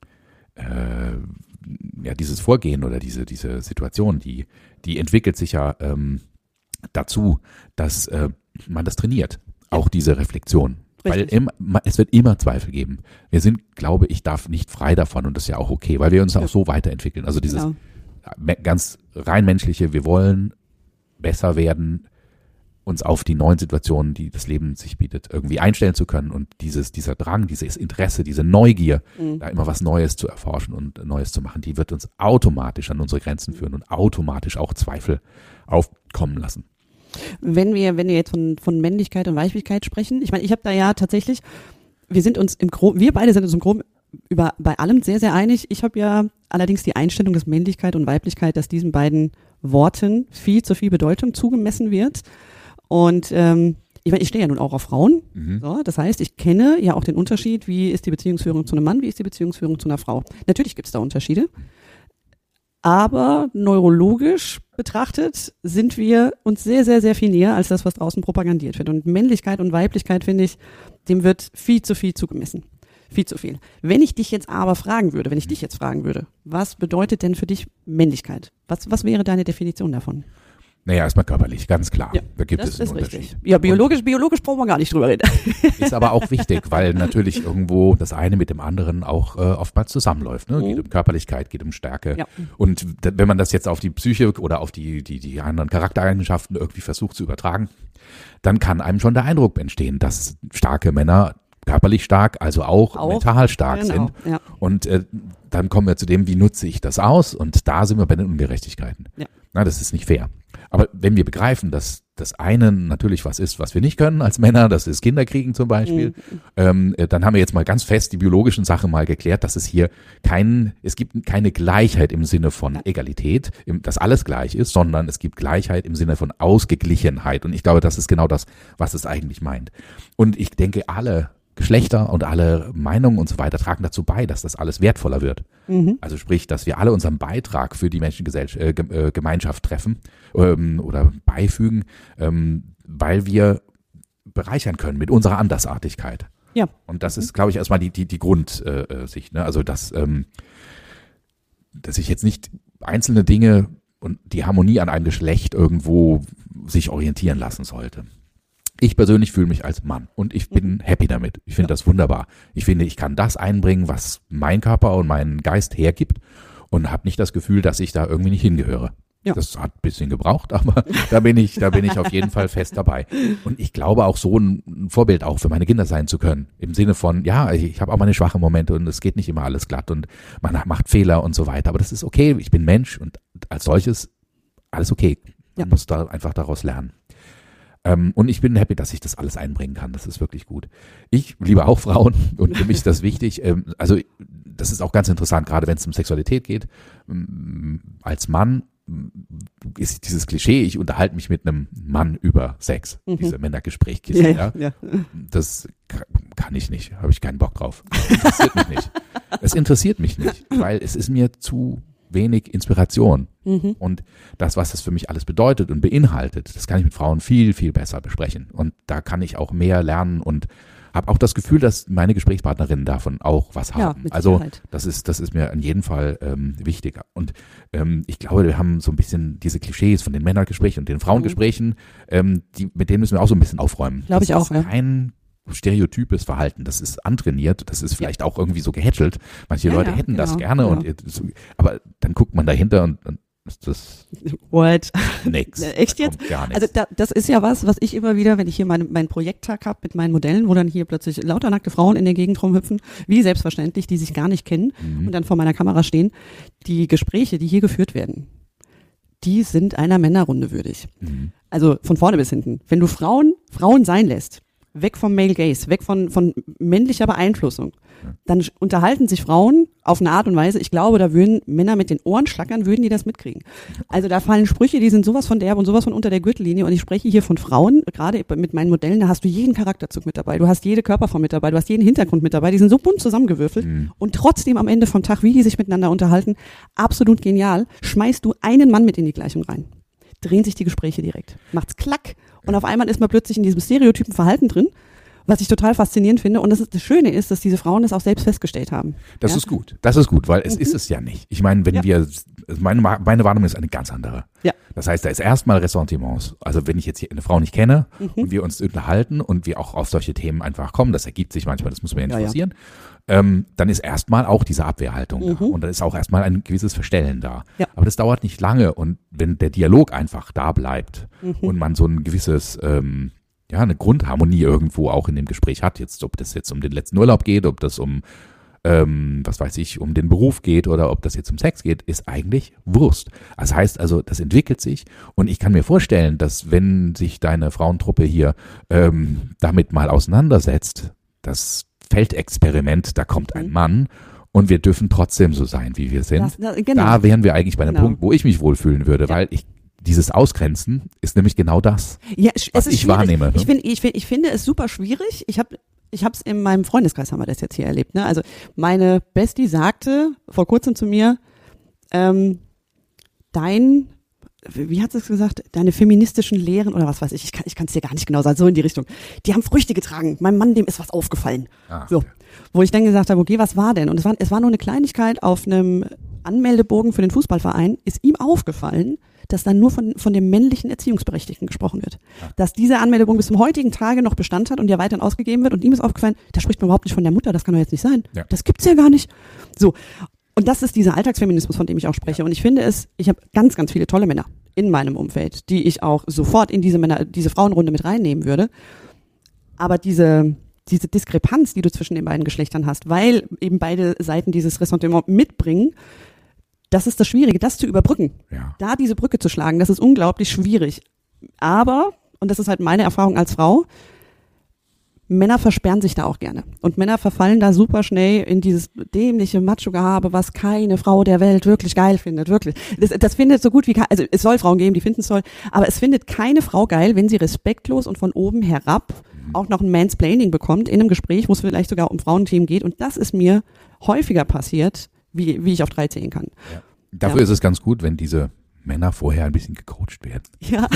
[SPEAKER 2] äh, ja, dieses Vorgehen oder diese, diese Situation, die, die entwickelt sich ja ähm, dazu, dass äh, man das trainiert. Auch diese Reflexion. Richtig. Weil im, es wird immer Zweifel geben. Wir sind, glaube ich, darf nicht frei davon und das ist ja auch okay, weil wir uns ja. auch so weiterentwickeln. Also dieses genau. ganz rein menschliche, wir wollen besser werden, uns auf die neuen Situationen, die das Leben sich bietet, irgendwie einstellen zu können und dieses, dieser Drang, dieses Interesse, diese Neugier, mhm. da immer was Neues zu erforschen und Neues zu machen, die wird uns automatisch an unsere Grenzen führen und automatisch auch Zweifel aufkommen lassen.
[SPEAKER 1] Wenn wir, wenn wir jetzt von, von Männlichkeit und Weiblichkeit sprechen, ich meine, ich habe da ja tatsächlich, wir sind uns im Groben, wir beide sind uns im Groben über, bei allem sehr, sehr einig. Ich habe ja allerdings die Einstellung, dass Männlichkeit und Weiblichkeit, dass diesen beiden Worten viel zu viel Bedeutung zugemessen wird. Und ähm, ich meine, ich stehe ja nun auch auf Frauen. Mhm. So, das heißt, ich kenne ja auch den Unterschied, wie ist die Beziehungsführung zu einem Mann, wie ist die Beziehungsführung zu einer Frau. Natürlich gibt es da Unterschiede. Aber neurologisch betrachtet sind wir uns sehr, sehr, sehr viel näher als das, was draußen propagandiert wird. Und Männlichkeit und Weiblichkeit, finde ich, dem wird viel zu viel zugemessen. Viel zu viel. Wenn ich dich jetzt aber fragen würde, wenn ich dich jetzt fragen würde, was bedeutet denn für dich Männlichkeit? Was, was wäre deine Definition davon?
[SPEAKER 2] Naja, erstmal körperlich, ganz klar.
[SPEAKER 1] Ja,
[SPEAKER 2] da gibt
[SPEAKER 1] das
[SPEAKER 2] es einen
[SPEAKER 1] ist
[SPEAKER 2] Unterschied.
[SPEAKER 1] richtig. Ja, biologisch, und biologisch brauchen wir gar nicht drüber reden.
[SPEAKER 2] Ist aber auch wichtig, weil natürlich irgendwo das eine mit dem anderen auch äh, oftmals zusammenläuft. Ne? Geht um Körperlichkeit, geht um Stärke. Ja. Und da, wenn man das jetzt auf die Psyche oder auf die, die, die anderen Charaktereigenschaften irgendwie versucht zu übertragen, dann kann einem schon der Eindruck entstehen, dass starke Männer körperlich stark, also auch, auch mental stark genau, sind. Ja. Und äh, dann kommen wir zu dem, wie nutze ich das aus? Und da sind wir bei den Ungerechtigkeiten. Ja. Na, das ist nicht fair. Aber wenn wir begreifen, dass das eine natürlich was ist, was wir nicht können als Männer, das ist Kinderkriegen zum Beispiel, mhm. ähm, dann haben wir jetzt mal ganz fest die biologischen Sachen mal geklärt, dass es hier kein, es gibt keine Gleichheit im Sinne von Egalität, dass alles gleich ist, sondern es gibt Gleichheit im Sinne von Ausgeglichenheit. Und ich glaube, das ist genau das, was es eigentlich meint. Und ich denke, alle Geschlechter und alle Meinungen und so weiter tragen dazu bei, dass das alles wertvoller wird. Mhm. Also sprich, dass wir alle unseren Beitrag für die Menschengesellschaft, äh, Gemeinschaft treffen ähm, oder beifügen, ähm, weil wir bereichern können mit unserer Andersartigkeit. Ja. Und das ist, glaube ich, erstmal die, die, die Grundsicht. Äh, ne? Also, dass, ähm, dass ich jetzt nicht einzelne Dinge und die Harmonie an einem Geschlecht irgendwo sich orientieren lassen sollte. Ich persönlich fühle mich als Mann und ich bin happy damit. Ich finde ja. das wunderbar. Ich finde, ich kann das einbringen, was mein Körper und mein Geist hergibt und habe nicht das Gefühl, dass ich da irgendwie nicht hingehöre. Ja. Das hat ein bisschen gebraucht, aber da bin ich, da bin ich auf jeden Fall fest dabei. Und ich glaube auch so ein Vorbild auch für meine Kinder sein zu können. Im Sinne von, ja, ich habe auch meine schwachen Momente und es geht nicht immer alles glatt und man macht Fehler und so weiter. Aber das ist okay. Ich bin Mensch und als solches alles okay. Man ja. muss da einfach daraus lernen. Ähm, und ich bin happy, dass ich das alles einbringen kann. Das ist wirklich gut. Ich liebe auch Frauen und für mich ist das wichtig. Ähm, also das ist auch ganz interessant, gerade wenn es um Sexualität geht. Ähm, als Mann ist dieses Klischee, ich unterhalte mich mit einem Mann über Sex. Mhm. Diese Männergesprächkiste. Ja, ja. Ja. Das kann ich nicht, habe ich keinen Bock drauf. Das interessiert mich nicht. Es interessiert mich nicht, weil es ist mir zu wenig Inspiration. Mhm. Und das, was das für mich alles bedeutet und beinhaltet, das kann ich mit Frauen viel, viel besser besprechen. Und da kann ich auch mehr lernen und habe auch das Gefühl, dass meine Gesprächspartnerinnen davon auch was haben. Ja, also das ist, das ist mir in jedem Fall ähm, wichtiger. Und ähm, ich glaube, wir haben so ein bisschen diese Klischees von den Männergesprächen und den Frauengesprächen, mhm. ähm, die, mit denen müssen wir auch so ein bisschen aufräumen.
[SPEAKER 1] Glaube ich auch,
[SPEAKER 2] ja. Kein stereotypes Verhalten, das ist antrainiert, das ist vielleicht ja. auch irgendwie so gehätschelt. Manche ja, Leute ja, hätten genau, das gerne, genau. und aber dann guckt man dahinter und, und ist das
[SPEAKER 1] What?
[SPEAKER 2] Nix.
[SPEAKER 1] Echt jetzt?
[SPEAKER 2] Gar nichts.
[SPEAKER 1] Also da, das ist ja was, was ich immer wieder, wenn ich hier meinen mein Projekttag habe mit meinen Modellen, wo dann hier plötzlich lauter nackte Frauen in der Gegend rumhüpfen, wie selbstverständlich, die sich gar nicht kennen mhm. und dann vor meiner Kamera stehen. Die Gespräche, die hier geführt werden, die sind einer Männerrunde würdig. Mhm. Also von vorne bis hinten. Wenn du Frauen Frauen sein lässt, weg vom Male Gaze, weg von, von männlicher Beeinflussung. Dann unterhalten sich Frauen auf eine Art und Weise, ich glaube, da würden Männer mit den Ohren schlackern, würden die das mitkriegen. Also da fallen Sprüche, die sind sowas von derb und sowas von unter der Gürtellinie und ich spreche hier von Frauen, gerade mit meinen Modellen, da hast du jeden Charakterzug mit dabei, du hast jede Körperform mit dabei, du hast jeden Hintergrund mit dabei, die sind so bunt zusammengewürfelt mhm. und trotzdem am Ende vom Tag, wie die sich miteinander unterhalten, absolut genial, schmeißt du einen Mann mit in die Gleichung rein. Drehen sich die Gespräche direkt. Macht's klack. Und auf einmal ist man plötzlich in diesem stereotypen Verhalten drin, was ich total faszinierend finde. Und das, ist, das Schöne ist, dass diese Frauen das auch selbst festgestellt haben.
[SPEAKER 2] Das
[SPEAKER 1] ja?
[SPEAKER 2] ist gut. Das ist gut, weil es mhm. ist es ja nicht. Ich meine, wenn ja. wir, meine, meine Wahrnehmung ist eine ganz andere. Ja. Das heißt, da ist erstmal Ressentiments. Also wenn ich jetzt hier eine Frau nicht kenne mhm. und wir uns unterhalten und wir auch auf solche Themen einfach kommen, das ergibt sich manchmal, das muss man ja nicht forcieren, ja, ja. ähm, dann ist erstmal auch diese Abwehrhaltung mhm. da. Und dann ist auch erstmal ein gewisses Verstellen da. Ja. Aber das dauert nicht lange. Und wenn der Dialog einfach da bleibt mhm. und man so ein gewisses, ähm, ja, eine Grundharmonie irgendwo auch in dem Gespräch hat, jetzt, ob das jetzt um den letzten Urlaub geht, ob das um, ähm, was weiß ich, um den Beruf geht oder ob das jetzt um Sex geht, ist eigentlich Wurst. Das heißt also, das entwickelt sich und ich kann mir vorstellen, dass wenn sich deine Frauentruppe hier ähm, damit mal auseinandersetzt, das Feldexperiment, da kommt ein Mann und wir dürfen trotzdem so sein, wie wir sind. Das, das, genau. Da wären wir eigentlich bei einem genau. Punkt, wo ich mich wohlfühlen würde, ja. weil ich dieses Ausgrenzen ist nämlich genau das,
[SPEAKER 1] ja, es was
[SPEAKER 2] ist
[SPEAKER 1] ich
[SPEAKER 2] schwierig. wahrnehme.
[SPEAKER 1] Ich, find, ich, find, ich finde es super schwierig. Ich habe ich habe es in meinem Freundeskreis, haben wir das jetzt hier erlebt. Ne? Also meine Bestie sagte vor kurzem zu mir, ähm, dein wie hat sie es gesagt, deine feministischen Lehren oder was weiß ich, ich kann ich kann es dir gar nicht genau sagen, so in die Richtung. Die haben Früchte getragen. Meinem Mann, dem ist was aufgefallen.
[SPEAKER 2] Ah,
[SPEAKER 1] so,
[SPEAKER 2] okay.
[SPEAKER 1] Wo ich dann gesagt habe, okay, was war denn? Und es war, es war nur eine Kleinigkeit auf einem Anmeldebogen für den Fußballverein, ist ihm aufgefallen, dass dann nur von, von dem männlichen Erziehungsberechtigten gesprochen wird. Ja. Dass dieser Anmeldebogen bis zum heutigen Tage noch Bestand hat und ja weiterhin ausgegeben wird und ihm ist aufgefallen, da spricht man überhaupt nicht von der Mutter, das kann doch jetzt nicht sein. Ja. Das gibt's ja gar nicht. So. Und das ist dieser Alltagsfeminismus, von dem ich auch spreche. Ja. Und ich finde es, ich habe ganz, ganz viele tolle Männer in meinem Umfeld, die ich auch sofort in diese Männer, diese Frauenrunde mit reinnehmen würde. Aber diese, diese Diskrepanz, die du zwischen den beiden Geschlechtern hast, weil eben beide Seiten dieses Ressentiment mitbringen, das ist das Schwierige, das zu überbrücken. Ja. Da diese Brücke zu schlagen, das ist unglaublich schwierig. Aber, und das ist halt meine Erfahrung als Frau, Männer versperren sich da auch gerne. Und Männer verfallen da super schnell in dieses dämliche Macho-Gehabe, was keine Frau der Welt wirklich geil findet, wirklich. Das, das findet so gut wie, also es soll Frauen geben, die finden es toll, aber es findet keine Frau geil, wenn sie respektlos und von oben herab auch noch ein Mansplaining bekommt in einem Gespräch, wo es vielleicht sogar um Frauenthemen geht. Und das ist mir häufiger passiert, wie, wie ich auf drei zählen kann.
[SPEAKER 2] Ja. Dafür ja. ist es ganz gut, wenn diese Männer vorher ein bisschen gecoacht werden.
[SPEAKER 1] Ja.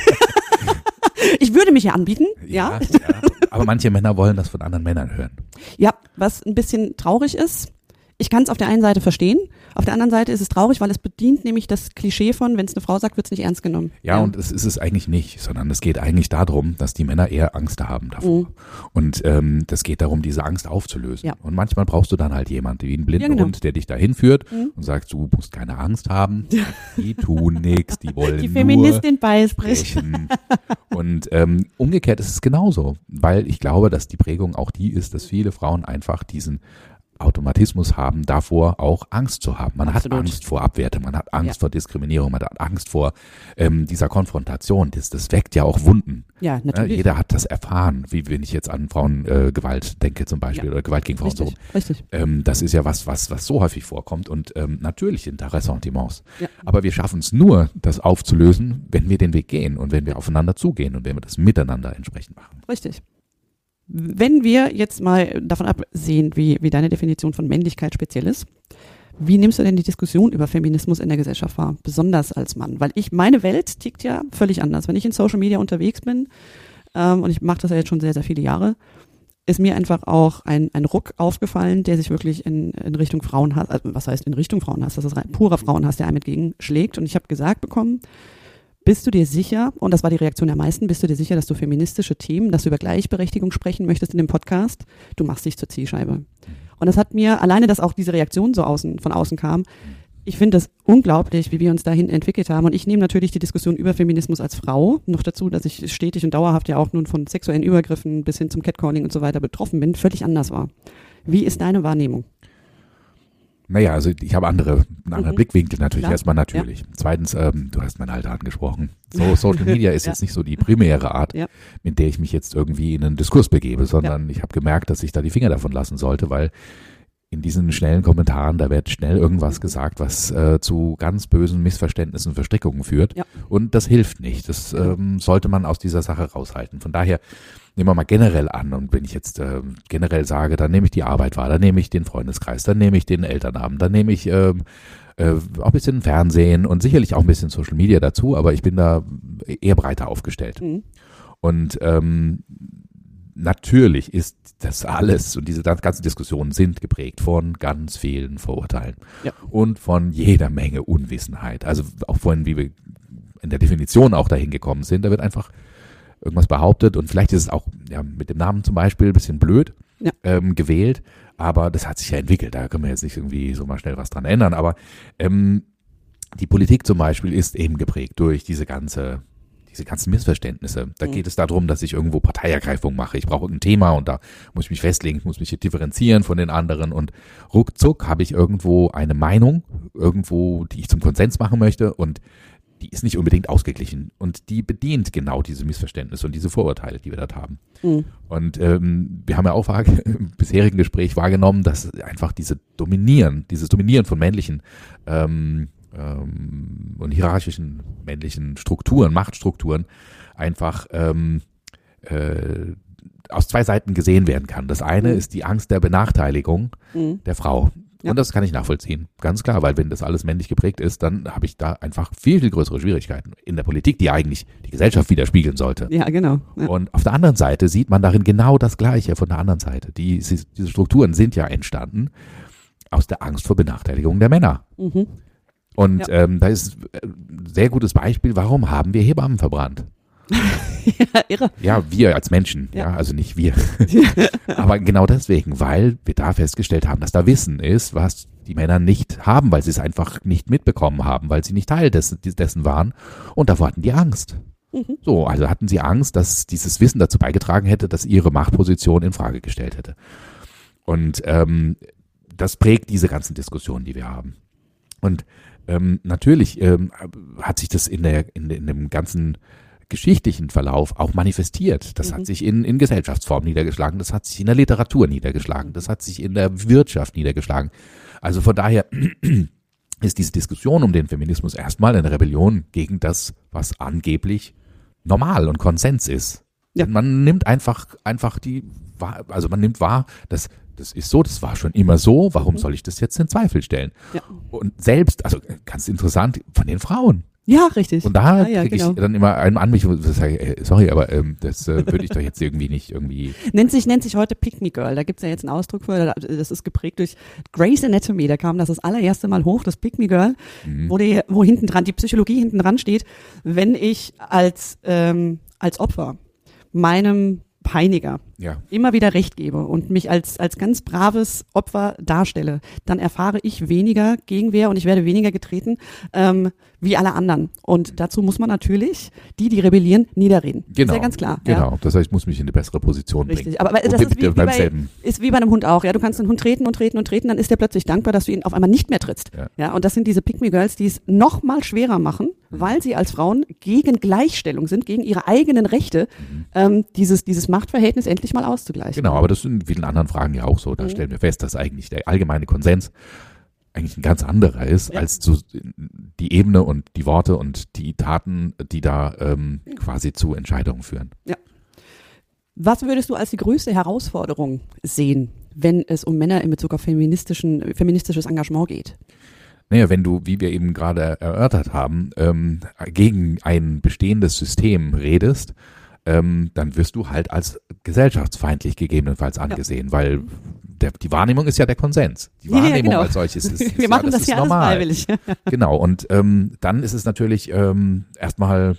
[SPEAKER 1] Ich würde mich ja anbieten, ja.
[SPEAKER 2] Ja, ja. Aber manche Männer wollen das von anderen Männern hören.
[SPEAKER 1] Ja, was ein bisschen traurig ist. Ich kann es auf der einen Seite verstehen, auf der anderen Seite ist es traurig, weil es bedient nämlich das Klischee von, wenn es eine Frau sagt, wird es nicht ernst genommen.
[SPEAKER 2] Ja, ja, und es ist es eigentlich nicht, sondern es geht eigentlich darum, dass die Männer eher Angst haben davor. Mhm. Und ähm, das geht darum, diese Angst aufzulösen. Ja. Und manchmal brauchst du dann halt jemanden wie einen blinden ja, genau. Hund, der dich dahin führt mhm. und sagt, du musst keine Angst haben, die tun nichts, die wollen
[SPEAKER 1] die
[SPEAKER 2] nur
[SPEAKER 1] Feministin beispricht.
[SPEAKER 2] sprechen. Und ähm, umgekehrt ist es genauso, weil ich glaube, dass die Prägung auch die ist, dass viele Frauen einfach diesen Automatismus haben, davor auch Angst zu haben. Man Absolut. hat Angst vor Abwertung, man hat Angst ja. vor Diskriminierung, man hat Angst vor ähm, dieser Konfrontation. Das, das weckt ja auch Wunden.
[SPEAKER 1] Ja, natürlich.
[SPEAKER 2] Ja, jeder hat das erfahren, wie wenn ich jetzt an Frauengewalt äh, denke zum Beispiel ja. oder Gewalt gegen Frauen.
[SPEAKER 1] Richtig,
[SPEAKER 2] so.
[SPEAKER 1] richtig.
[SPEAKER 2] Ähm, das ist ja was, was, was so häufig vorkommt und ähm, natürlich sind da Ressentiments. Ja. Aber wir schaffen es nur, das aufzulösen, wenn wir den Weg gehen und wenn wir aufeinander zugehen und wenn wir das miteinander entsprechend machen.
[SPEAKER 1] Richtig. Wenn wir jetzt mal davon absehen, wie, wie deine Definition von Männlichkeit speziell ist, wie nimmst du denn die Diskussion über Feminismus in der Gesellschaft wahr, besonders als Mann? Weil ich, meine Welt tickt ja völlig anders. Wenn ich in Social Media unterwegs bin, ähm, und ich mache das ja jetzt schon sehr, sehr viele Jahre, ist mir einfach auch ein, ein Ruck aufgefallen, der sich wirklich in, in Richtung Frauenhass, also was heißt in Richtung Frauenhass, das ist rein purer Frauenhass, der einem entgegenschlägt. Und ich habe gesagt bekommen, bist du dir sicher, und das war die Reaktion der meisten, bist du dir sicher, dass du feministische Themen, dass du über Gleichberechtigung sprechen möchtest in dem Podcast, du machst dich zur Zielscheibe. Und das hat mir, alleine, dass auch diese Reaktion so außen, von außen kam, ich finde das unglaublich, wie wir uns dahin entwickelt haben. Und ich nehme natürlich die Diskussion über Feminismus als Frau noch dazu, dass ich stetig und dauerhaft ja auch nun von sexuellen Übergriffen bis hin zum Catcalling und so weiter betroffen bin, völlig anders war. Wie ist deine Wahrnehmung?
[SPEAKER 2] Naja, also ich habe andere, einen anderen mhm. Blickwinkel natürlich.
[SPEAKER 1] Klar.
[SPEAKER 2] Erstmal natürlich. Ja. Zweitens, ähm, du hast mein Alter angesprochen. So, Social Media ist ja. jetzt nicht so die primäre Art, ja. mit der ich mich jetzt irgendwie in einen Diskurs begebe, sondern ja. ich habe gemerkt, dass ich da die Finger davon lassen sollte, weil in diesen schnellen Kommentaren, da wird schnell irgendwas gesagt, was äh, zu ganz bösen Missverständnissen und Verstrickungen führt. Ja. Und das hilft nicht. Das ähm, sollte man aus dieser Sache raushalten. Von daher nehmen wir mal generell an. Und wenn ich jetzt äh, generell sage, dann nehme ich die Arbeit wahr, dann nehme ich den Freundeskreis, dann nehme ich den Elternabend, dann nehme ich äh, äh, auch ein bisschen Fernsehen und sicherlich auch ein bisschen Social Media dazu, aber ich bin da eher breiter aufgestellt. Mhm. Und ähm, natürlich ist das alles und diese ganzen Diskussionen sind geprägt von ganz vielen Vorurteilen ja. und von jeder Menge Unwissenheit. Also auch vorhin, wie wir in der Definition auch dahin gekommen sind, da wird einfach irgendwas behauptet und vielleicht ist es auch ja, mit dem Namen zum Beispiel ein bisschen blöd ja. ähm, gewählt, aber das hat sich ja entwickelt, da können wir jetzt nicht irgendwie so mal schnell was dran ändern, aber ähm, die Politik zum Beispiel ist eben geprägt durch diese ganze diese ganzen Missverständnisse. Da mhm. geht es darum, dass ich irgendwo Parteiergreifung mache. Ich brauche irgendein Thema und da muss ich mich festlegen, ich muss mich hier differenzieren von den anderen und ruckzuck habe ich irgendwo eine Meinung, irgendwo, die ich zum Konsens machen möchte und die ist nicht unbedingt ausgeglichen und die bedient genau diese Missverständnisse und diese Vorurteile, die wir dort haben. Mhm. Und ähm, wir haben ja auch im bisherigen Gespräch wahrgenommen, dass einfach diese Dominieren, dieses Dominieren von männlichen ähm, ähm, und hierarchischen männlichen Strukturen, Machtstrukturen einfach ähm, äh, aus zwei Seiten gesehen werden kann. Das eine mhm. ist die Angst der Benachteiligung mhm. der Frau. Ja. Und das kann ich nachvollziehen, ganz klar, weil wenn das alles männlich geprägt ist, dann habe ich da einfach viel, viel größere Schwierigkeiten in der Politik, die eigentlich die Gesellschaft widerspiegeln sollte.
[SPEAKER 1] Ja, genau. Ja.
[SPEAKER 2] Und auf der anderen Seite sieht man darin genau das Gleiche von der anderen Seite. Die, diese Strukturen sind ja entstanden aus der Angst vor Benachteiligung der Männer. Mhm. Und ja. ähm, da ist ein sehr gutes Beispiel, warum haben wir Hebammen verbrannt? Ja, irre. Ja, wir als Menschen, ja, ja also nicht wir. Aber genau deswegen, weil wir da festgestellt haben, dass da Wissen ist, was die Männer nicht haben, weil sie es einfach nicht mitbekommen haben, weil sie nicht Teil des, dessen waren und davor hatten die Angst. Mhm. So, also hatten sie Angst, dass dieses Wissen dazu beigetragen hätte, dass ihre Machtposition in Frage gestellt hätte. Und ähm, das prägt diese ganzen Diskussionen, die wir haben. Und ähm, natürlich ähm, hat sich das in der in, in dem ganzen geschichtlichen Verlauf auch manifestiert. Das mhm. hat sich in, in Gesellschaftsform niedergeschlagen, das hat sich in der Literatur niedergeschlagen, das hat sich in der Wirtschaft niedergeschlagen. Also von daher ist diese Diskussion um den Feminismus erstmal eine Rebellion gegen das, was angeblich normal und Konsens ist. Ja. Man nimmt einfach, einfach die, also man nimmt wahr, dass das ist so, das war schon immer so, warum mhm. soll ich das jetzt in Zweifel stellen? Ja. Und selbst, also ganz interessant, von den Frauen.
[SPEAKER 1] Ja, richtig.
[SPEAKER 2] Und da
[SPEAKER 1] ja, ja,
[SPEAKER 2] kriege
[SPEAKER 1] genau.
[SPEAKER 2] ich dann immer einen an mich und sage, äh, sorry, aber ähm, das äh, würde ich doch jetzt irgendwie nicht irgendwie.
[SPEAKER 1] Nennt sich, nennt sich heute Pick Me Girl. Da gibt's ja jetzt einen Ausdruck für, das ist geprägt durch Grey's Anatomy. Da kam das das allererste Mal hoch, das Pick Me Girl, mhm. wo die, wo hinten dran, die Psychologie hinten dran steht, wenn ich als, ähm, als Opfer meinem Peiniger ja. immer wieder Recht gebe und mich als als ganz braves Opfer darstelle, dann erfahre ich weniger Gegenwehr und ich werde weniger getreten ähm, wie alle anderen. Und dazu muss man natürlich die, die rebellieren, niederreden.
[SPEAKER 2] Genau.
[SPEAKER 1] Ist ja ganz klar.
[SPEAKER 2] Genau.
[SPEAKER 1] Ja.
[SPEAKER 2] Das heißt, ich muss mich in eine bessere Position
[SPEAKER 1] Richtig.
[SPEAKER 2] bringen.
[SPEAKER 1] Aber das ist wie, wie, bei, ist wie bei einem Hund auch. Ja, du kannst einen Hund treten und treten und treten, dann ist der plötzlich dankbar, dass du ihn auf einmal nicht mehr trittst. Ja. Ja. Und das sind diese Pick-Me-Girls, die es noch mal schwerer machen, weil sie als Frauen gegen Gleichstellung sind, gegen ihre eigenen Rechte, mhm. ähm, dieses dieses Machtverhältnis endlich mal auszugleichen.
[SPEAKER 2] Genau, aber das ist in vielen anderen Fragen ja auch so. Da mhm. stellen wir fest, dass eigentlich der allgemeine Konsens eigentlich ein ganz anderer ist, ja. als so die Ebene und die Worte und die Taten, die da ähm, quasi zu Entscheidungen führen.
[SPEAKER 1] Ja. Was würdest du als die größte Herausforderung sehen, wenn es um Männer in Bezug auf feministischen, feministisches Engagement geht?
[SPEAKER 2] Naja, wenn du, wie wir eben gerade erörtert haben, ähm, gegen ein bestehendes System redest, ähm, dann wirst du halt als gesellschaftsfeindlich gegebenenfalls angesehen, ja. weil der, die Wahrnehmung ist ja der Konsens. Die Wahrnehmung ja, genau. als solches ist, ist
[SPEAKER 1] wir machen
[SPEAKER 2] ja, das,
[SPEAKER 1] das ja
[SPEAKER 2] alles
[SPEAKER 1] freiwillig.
[SPEAKER 2] Genau, und ähm, dann ist es natürlich ähm, erstmal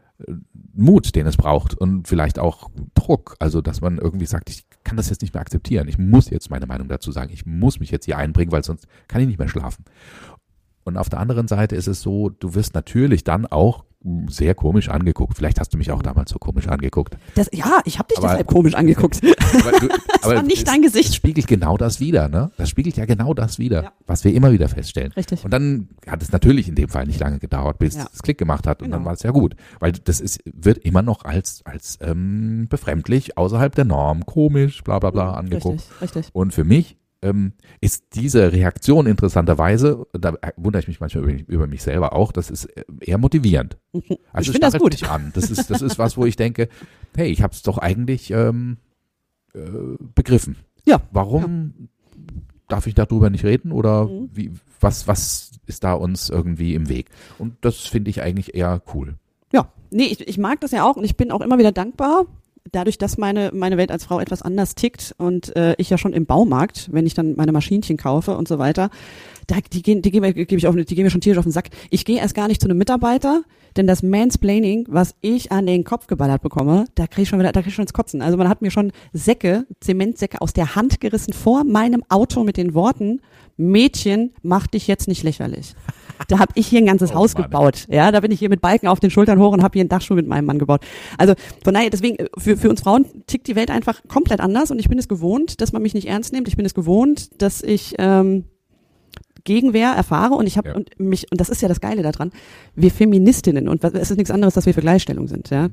[SPEAKER 2] Mut, den es braucht und vielleicht auch Druck, also dass man irgendwie sagt, ich kann das jetzt nicht mehr akzeptieren, ich muss jetzt meine Meinung dazu sagen, ich muss mich jetzt hier einbringen, weil sonst kann ich nicht mehr schlafen. Und auf der anderen Seite ist es so, du wirst natürlich dann auch sehr komisch angeguckt. Vielleicht hast du mich auch damals so komisch angeguckt.
[SPEAKER 1] Das, ja, ich habe dich aber, deshalb komisch angeguckt. Aber du, das aber war nicht dein Gesicht.
[SPEAKER 2] Das spiegelt genau das wider, ne? Das spiegelt ja genau das wider, ja. was wir immer wieder feststellen.
[SPEAKER 1] Richtig.
[SPEAKER 2] Und dann hat es natürlich in dem Fall nicht lange gedauert, bis ja. es Klick gemacht hat und genau. dann war es ja gut. Weil das ist, wird immer noch als, als ähm, befremdlich, außerhalb der Norm, komisch, bla bla bla angeguckt.
[SPEAKER 1] Richtig, richtig.
[SPEAKER 2] Und für mich Ähm, ist diese Reaktion interessanterweise, da wundere ich mich manchmal über, über mich selber auch, das ist eher motivierend. Also
[SPEAKER 1] ich finde das gut.
[SPEAKER 2] Mich an. Das ist, das ist was, wo ich denke, hey, ich habe es doch eigentlich ähm, äh, begriffen.
[SPEAKER 1] Ja.
[SPEAKER 2] Warum ja. darf ich darüber nicht reden oder mhm. wie, was, was ist da uns irgendwie im Weg? Und das finde ich eigentlich eher cool.
[SPEAKER 1] Ja, nee, ich, ich mag das ja auch und ich bin auch immer wieder dankbar. Dadurch, dass meine meine Welt als Frau etwas anders tickt und äh, ich ja schon im Baumarkt, wenn ich dann meine Maschinchen kaufe und so weiter, da die gehen die gehen mir gebe ich auf, die gehen mir schon tierisch auf den Sack. Ich gehe erst gar nicht zu einem Mitarbeiter, denn das Mansplaining, was ich an den Kopf geballert bekomme, da kriege ich schon wieder, da kriege ich schon ins Kotzen. Also man hat mir schon Säcke, Zementsäcke aus der Hand gerissen vor meinem Auto mit den Worten: Mädchen, mach dich jetzt nicht lächerlich. Da habe ich hier ein ganzes oh, Haus Mann. gebaut. Ja, da bin ich hier mit Balken auf den Schultern hoch und habe hier einen Dachstuhl mit meinem Mann gebaut. Also von daher, deswegen, für, für uns Frauen tickt die Welt einfach komplett anders und ich bin es gewohnt, dass man mich nicht ernst nimmt. Ich bin es gewohnt, dass ich ähm, Gegenwehr erfahre und ich habe ja. und mich, und das ist ja das Geile daran, wir Feministinnen, und es ist nichts anderes, dass wir für Gleichstellung sind, ja.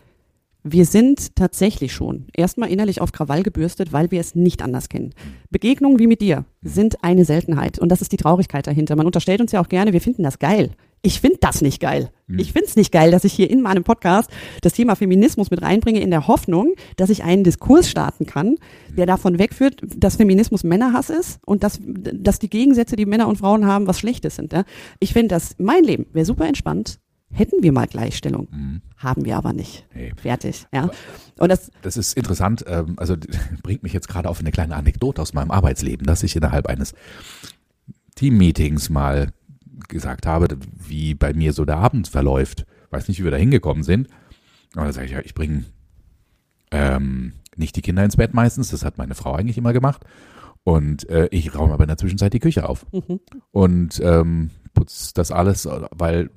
[SPEAKER 1] Wir sind tatsächlich schon erstmal innerlich auf Krawall gebürstet, weil wir es nicht anders kennen. Begegnungen wie mit dir sind eine Seltenheit und das ist die Traurigkeit dahinter. Man unterstellt uns ja auch gerne, wir finden das geil, Ich finde das nicht geil.
[SPEAKER 2] Hm.
[SPEAKER 1] Ich finde es nicht geil, dass ich hier in meinem Podcast das Thema Feminismus mit reinbringe in der Hoffnung, dass ich einen Diskurs starten kann, der davon wegführt, dass Feminismus Männerhass ist und dass, dass die Gegensätze, die Männer und Frauen haben, was Schlechtes sind. Ja? Ich finde, dass mein Leben wäre super entspannt. Hätten wir mal Gleichstellung. Mhm. Haben wir aber nicht.
[SPEAKER 2] Hey.
[SPEAKER 1] Fertig. Ja. Und das,
[SPEAKER 2] das ist interessant, ähm, also bringt mich jetzt gerade auf eine kleine Anekdote aus meinem Arbeitsleben, dass ich innerhalb eines Teammeetings mal gesagt habe, wie bei mir so der Abend verläuft. Weiß nicht, wie wir da hingekommen sind. Aber da sage ich, ja, ich bringe ähm, nicht die Kinder ins Bett meistens, das hat meine Frau eigentlich immer gemacht. Und äh, ich räume aber in der Zwischenzeit die Küche auf. Mhm. Und ähm, putze das alles, weil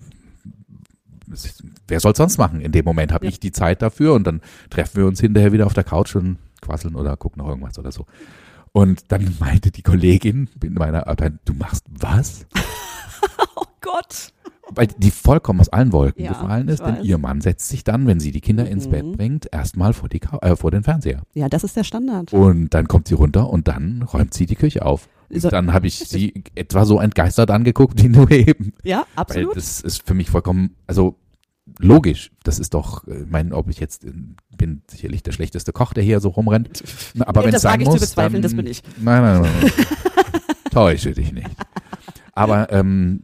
[SPEAKER 2] wer soll es sonst machen? In dem Moment habe ja. ich die Zeit dafür und dann treffen wir uns hinterher wieder auf der Couch und quasseln oder gucken noch irgendwas oder so. Und dann meinte die Kollegin in meiner Arbeit, du machst was?
[SPEAKER 1] Oh Gott.
[SPEAKER 2] Weil die vollkommen aus allen Wolken
[SPEAKER 1] ja,
[SPEAKER 2] gefallen ist, denn ihr Mann setzt sich dann, wenn sie die Kinder mhm. ins Bett bringt, erstmal vor, die, äh, vor den Fernseher.
[SPEAKER 1] Ja, das ist der Standard.
[SPEAKER 2] Und dann kommt sie runter und dann räumt sie die Küche auf. Und so, dann habe ich sie etwa so entgeistert angeguckt wie nur eben.
[SPEAKER 1] Ja, absolut.
[SPEAKER 2] Weil das ist für mich vollkommen, also logisch. Das ist doch, ich meine, ob ich jetzt bin sicherlich der schlechteste Koch, der hier so rumrennt. Aber wenn es sein muss,
[SPEAKER 1] das wage ich zu bezweifeln,
[SPEAKER 2] dann,
[SPEAKER 1] das bin ich.
[SPEAKER 2] Nein, nein, nein. nein. Täusche dich nicht. Aber ähm,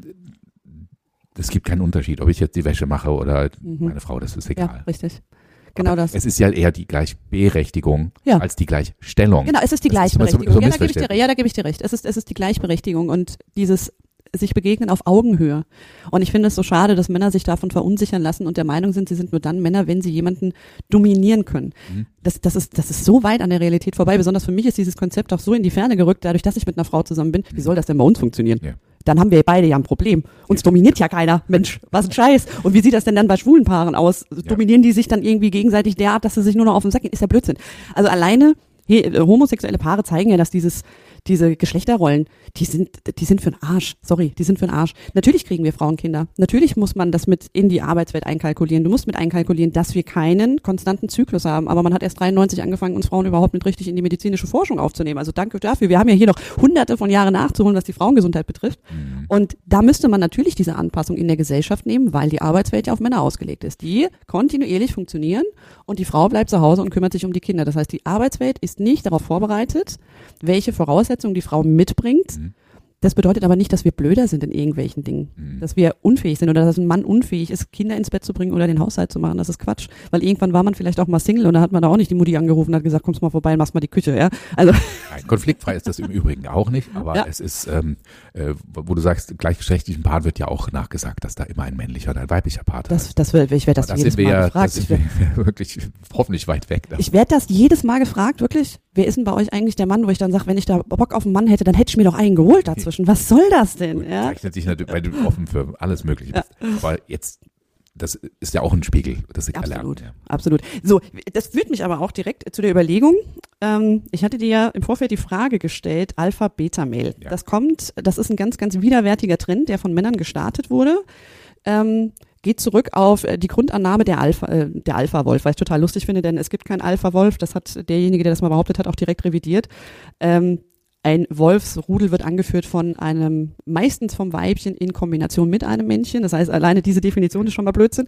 [SPEAKER 2] es gibt keinen Unterschied, ob ich jetzt die Wäsche mache oder mhm. meine Frau, das ist egal.
[SPEAKER 1] Ja, richtig. Genau
[SPEAKER 2] aber
[SPEAKER 1] das.
[SPEAKER 2] Es ist ja eher die Gleichberechtigung
[SPEAKER 1] ja.
[SPEAKER 2] als die Gleichstellung.
[SPEAKER 1] Genau, es ist die
[SPEAKER 2] das
[SPEAKER 1] Gleichberechtigung.
[SPEAKER 2] Ist so, so
[SPEAKER 1] ja, da gebe ich dir, ja, da gebe ich dir recht. Es ist, es ist die Gleichberechtigung und dieses sich begegnen auf Augenhöhe. Und ich finde es so schade, dass Männer sich davon verunsichern lassen und der Meinung sind, sie sind nur dann Männer, wenn sie jemanden dominieren können. Mhm. Das, das ist, das ist so weit an der Realität vorbei. Besonders für mich ist dieses Konzept auch so in die Ferne gerückt, dadurch, dass ich mit einer Frau zusammen bin. Wie soll das denn bei uns funktionieren? Ja. Dann haben wir beide ja ein Problem. Uns ja. dominiert ja keiner. Mensch, was ein Scheiß. Und wie sieht das denn dann bei schwulen Paaren aus? Ja. Dominieren die sich dann irgendwie gegenseitig derart, dass sie sich nur noch auf den Sack gehen? Ist ja Blödsinn. Also alleine hey, homosexuelle Paare zeigen ja, dass dieses diese Geschlechterrollen, die sind, die sind für den Arsch. Sorry, die sind für den Arsch. Natürlich kriegen wir Frauenkinder. Natürlich muss man das mit in die Arbeitswelt einkalkulieren. Du musst mit einkalkulieren, dass wir keinen konstanten Zyklus haben. Aber man hat erst dreiundneunzig angefangen, uns Frauen überhaupt mit richtig in die medizinische Forschung aufzunehmen. Also danke dafür. Wir haben ja hier noch hunderte von Jahren nachzuholen, was die Frauengesundheit betrifft. Mhm. Und da müsste man natürlich diese Anpassung in der Gesellschaft nehmen, weil die Arbeitswelt ja auf Männer ausgelegt ist, die kontinuierlich funktionieren und die Frau bleibt zu Hause und kümmert sich um die Kinder. Das heißt, die Arbeitswelt ist nicht darauf vorbereitet, welche Voraussetzungen die Frau mitbringt. Mhm. Das bedeutet aber nicht, dass wir blöder sind in irgendwelchen Dingen, mhm. dass wir unfähig sind oder dass ein Mann unfähig ist, Kinder ins Bett zu bringen oder den Haushalt zu machen. Das ist Quatsch, weil irgendwann war man vielleicht auch mal Single und da hat man da auch nicht die Mutti angerufen und hat gesagt, kommst mal vorbei und machst mal die Küche. Ja? Also
[SPEAKER 2] Nein, konfliktfrei ist das im Übrigen auch nicht, aber ja. es ist, ähm, äh, wo du sagst, gleichgeschlechtlichen Paaren wird ja auch nachgesagt, dass da immer ein männlicher und ein weiblicher Part
[SPEAKER 1] das,
[SPEAKER 2] ist.
[SPEAKER 1] Das will, ich werde das
[SPEAKER 2] das
[SPEAKER 1] jedes
[SPEAKER 2] Mal
[SPEAKER 1] ja, gefragt.
[SPEAKER 2] Das sind wir ja wirklich hoffentlich weit weg davon.
[SPEAKER 1] Ich werde das jedes Mal gefragt, wirklich. Wer ist denn bei euch eigentlich der Mann, wo ich dann sage, wenn ich da Bock auf einen Mann hätte, dann hätte ich mir doch einen geholt dazwischen. Was soll das denn?
[SPEAKER 2] Gut,
[SPEAKER 1] ja?
[SPEAKER 2] Zeichnet sich natürlich, weil du offen für alles Mögliche bist. Ja. Aber jetzt, das ist ja auch ein Spiegel, das ich
[SPEAKER 1] Absolut,
[SPEAKER 2] erlernt. Ja.
[SPEAKER 1] absolut. So, das führt mich aber auch direkt zu der Überlegung. Ähm, ich hatte dir ja im Vorfeld die Frage gestellt, Alpha-Beta-Mail. Ja. Das kommt, das ist ein ganz, ganz widerwärtiger Trend, der von Männern gestartet wurde. Ähm, geht zurück auf die Grundannahme der Alpha, äh, der Alpha-Wolf, was ich total lustig finde, denn es gibt keinen Alpha-Wolf, das hat derjenige, der das mal behauptet hat, auch direkt revidiert. Ähm, ein Wolfsrudel wird angeführt von einem, meistens vom Weibchen in Kombination mit einem Männchen, das heißt, alleine diese Definition ist schon mal Blödsinn,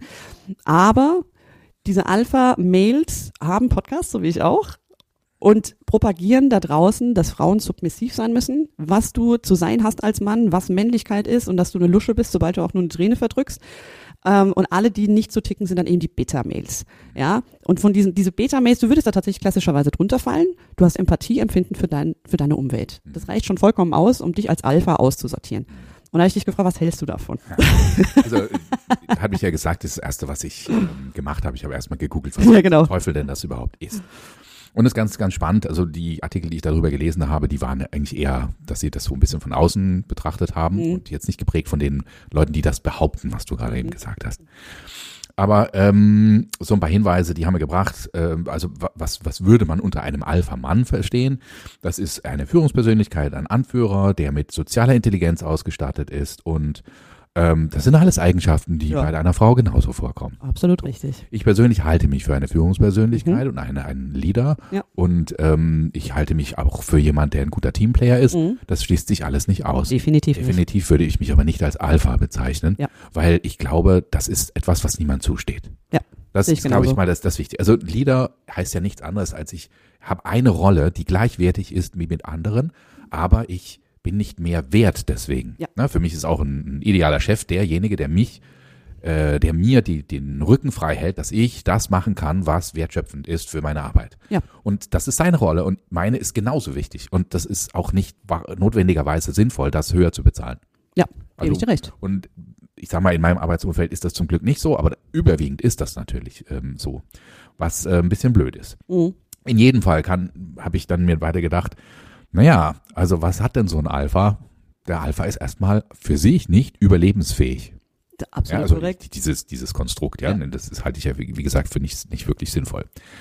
[SPEAKER 1] aber diese Alpha-Males haben Podcasts, so wie ich auch, und propagieren da draußen, dass Frauen submissiv sein müssen, was du zu sein hast als Mann, was Männlichkeit ist und dass du eine Lusche bist, sobald du auch nur eine Träne verdrückst. Ähm, und alle, die nicht so ticken, sind dann eben die Beta-Mails. Ja? Und von diesen diese Beta-Mails, du würdest da tatsächlich klassischerweise drunter fallen. Du hast Empathieempfinden für, dein, für deine Umwelt. Das reicht schon vollkommen aus, um dich als Alpha auszusortieren. Und da habe ich dich gefragt, was hältst du davon?
[SPEAKER 2] Also, habe ich ja gesagt, das erste, was ich ähm, gemacht habe, ich habe erstmal gegoogelt, was
[SPEAKER 1] ja, genau.
[SPEAKER 2] Teufel denn das überhaupt ist. Und das ist ganz, ganz spannend. Also die Artikel, die ich darüber gelesen habe, die waren eigentlich eher, dass sie das so ein bisschen von außen betrachtet haben mhm. und jetzt nicht geprägt von den Leuten, die das behaupten, was du gerade mhm. eben gesagt hast. Aber ähm, so ein paar Hinweise, die haben wir gebracht. Äh, also was, was würde man unter einem Alpha-Mann verstehen? Das ist eine Führungspersönlichkeit, ein Anführer, der mit sozialer Intelligenz ausgestattet ist und Ähm, das sind alles Eigenschaften, die
[SPEAKER 1] Ja.
[SPEAKER 2] bei einer Frau genauso vorkommen.
[SPEAKER 1] Absolut richtig.
[SPEAKER 2] Ich persönlich halte mich für eine Führungspersönlichkeit mhm. und eine, einen Leader.
[SPEAKER 1] Ja.
[SPEAKER 2] Und ähm, ich halte mich auch für jemand, der ein guter Teamplayer ist. Mhm. Das schließt sich alles nicht aus.
[SPEAKER 1] Definitiv
[SPEAKER 2] Definitiv
[SPEAKER 1] nicht.
[SPEAKER 2] würde ich mich aber nicht als Alpha bezeichnen,
[SPEAKER 1] ja.
[SPEAKER 2] weil ich glaube, das ist etwas, was niemand zusteht.
[SPEAKER 1] Ja.
[SPEAKER 2] Das ist, glaube ich mal, das, das Wichtige. Also Leader heißt ja nichts anderes, als ich habe eine Rolle, die gleichwertig ist wie mit anderen, aber ich bin nicht mehr wert deswegen. Ja. Na, für mich ist auch ein, ein idealer Chef derjenige, der mich, äh, der mir die, den Rücken frei hält, dass ich das machen kann, was wertschöpfend ist für meine Arbeit.
[SPEAKER 1] Ja.
[SPEAKER 2] Und das ist seine Rolle und meine ist genauso wichtig. Und das ist auch nicht notwendigerweise sinnvoll, das höher zu bezahlen.
[SPEAKER 1] Ja,
[SPEAKER 2] also,
[SPEAKER 1] gebe ich dir recht.
[SPEAKER 2] Und ich sag mal, in meinem Arbeitsumfeld ist das zum Glück nicht so, aber überwiegend ist das natürlich ähm, so, was äh, ein bisschen blöd ist. Mhm. In jedem Fall kann, habe ich dann mir weiter gedacht, naja, also was hat denn so ein Alpha? Der Alpha ist erstmal für sich nicht überlebensfähig.
[SPEAKER 1] Absolut
[SPEAKER 2] ja, also
[SPEAKER 1] korrekt.
[SPEAKER 2] Dieses, dieses Konstrukt, ja,
[SPEAKER 1] ja.
[SPEAKER 2] das ist, halte ich ja, wie, wie gesagt, für nicht, nicht wirklich sinnvoll.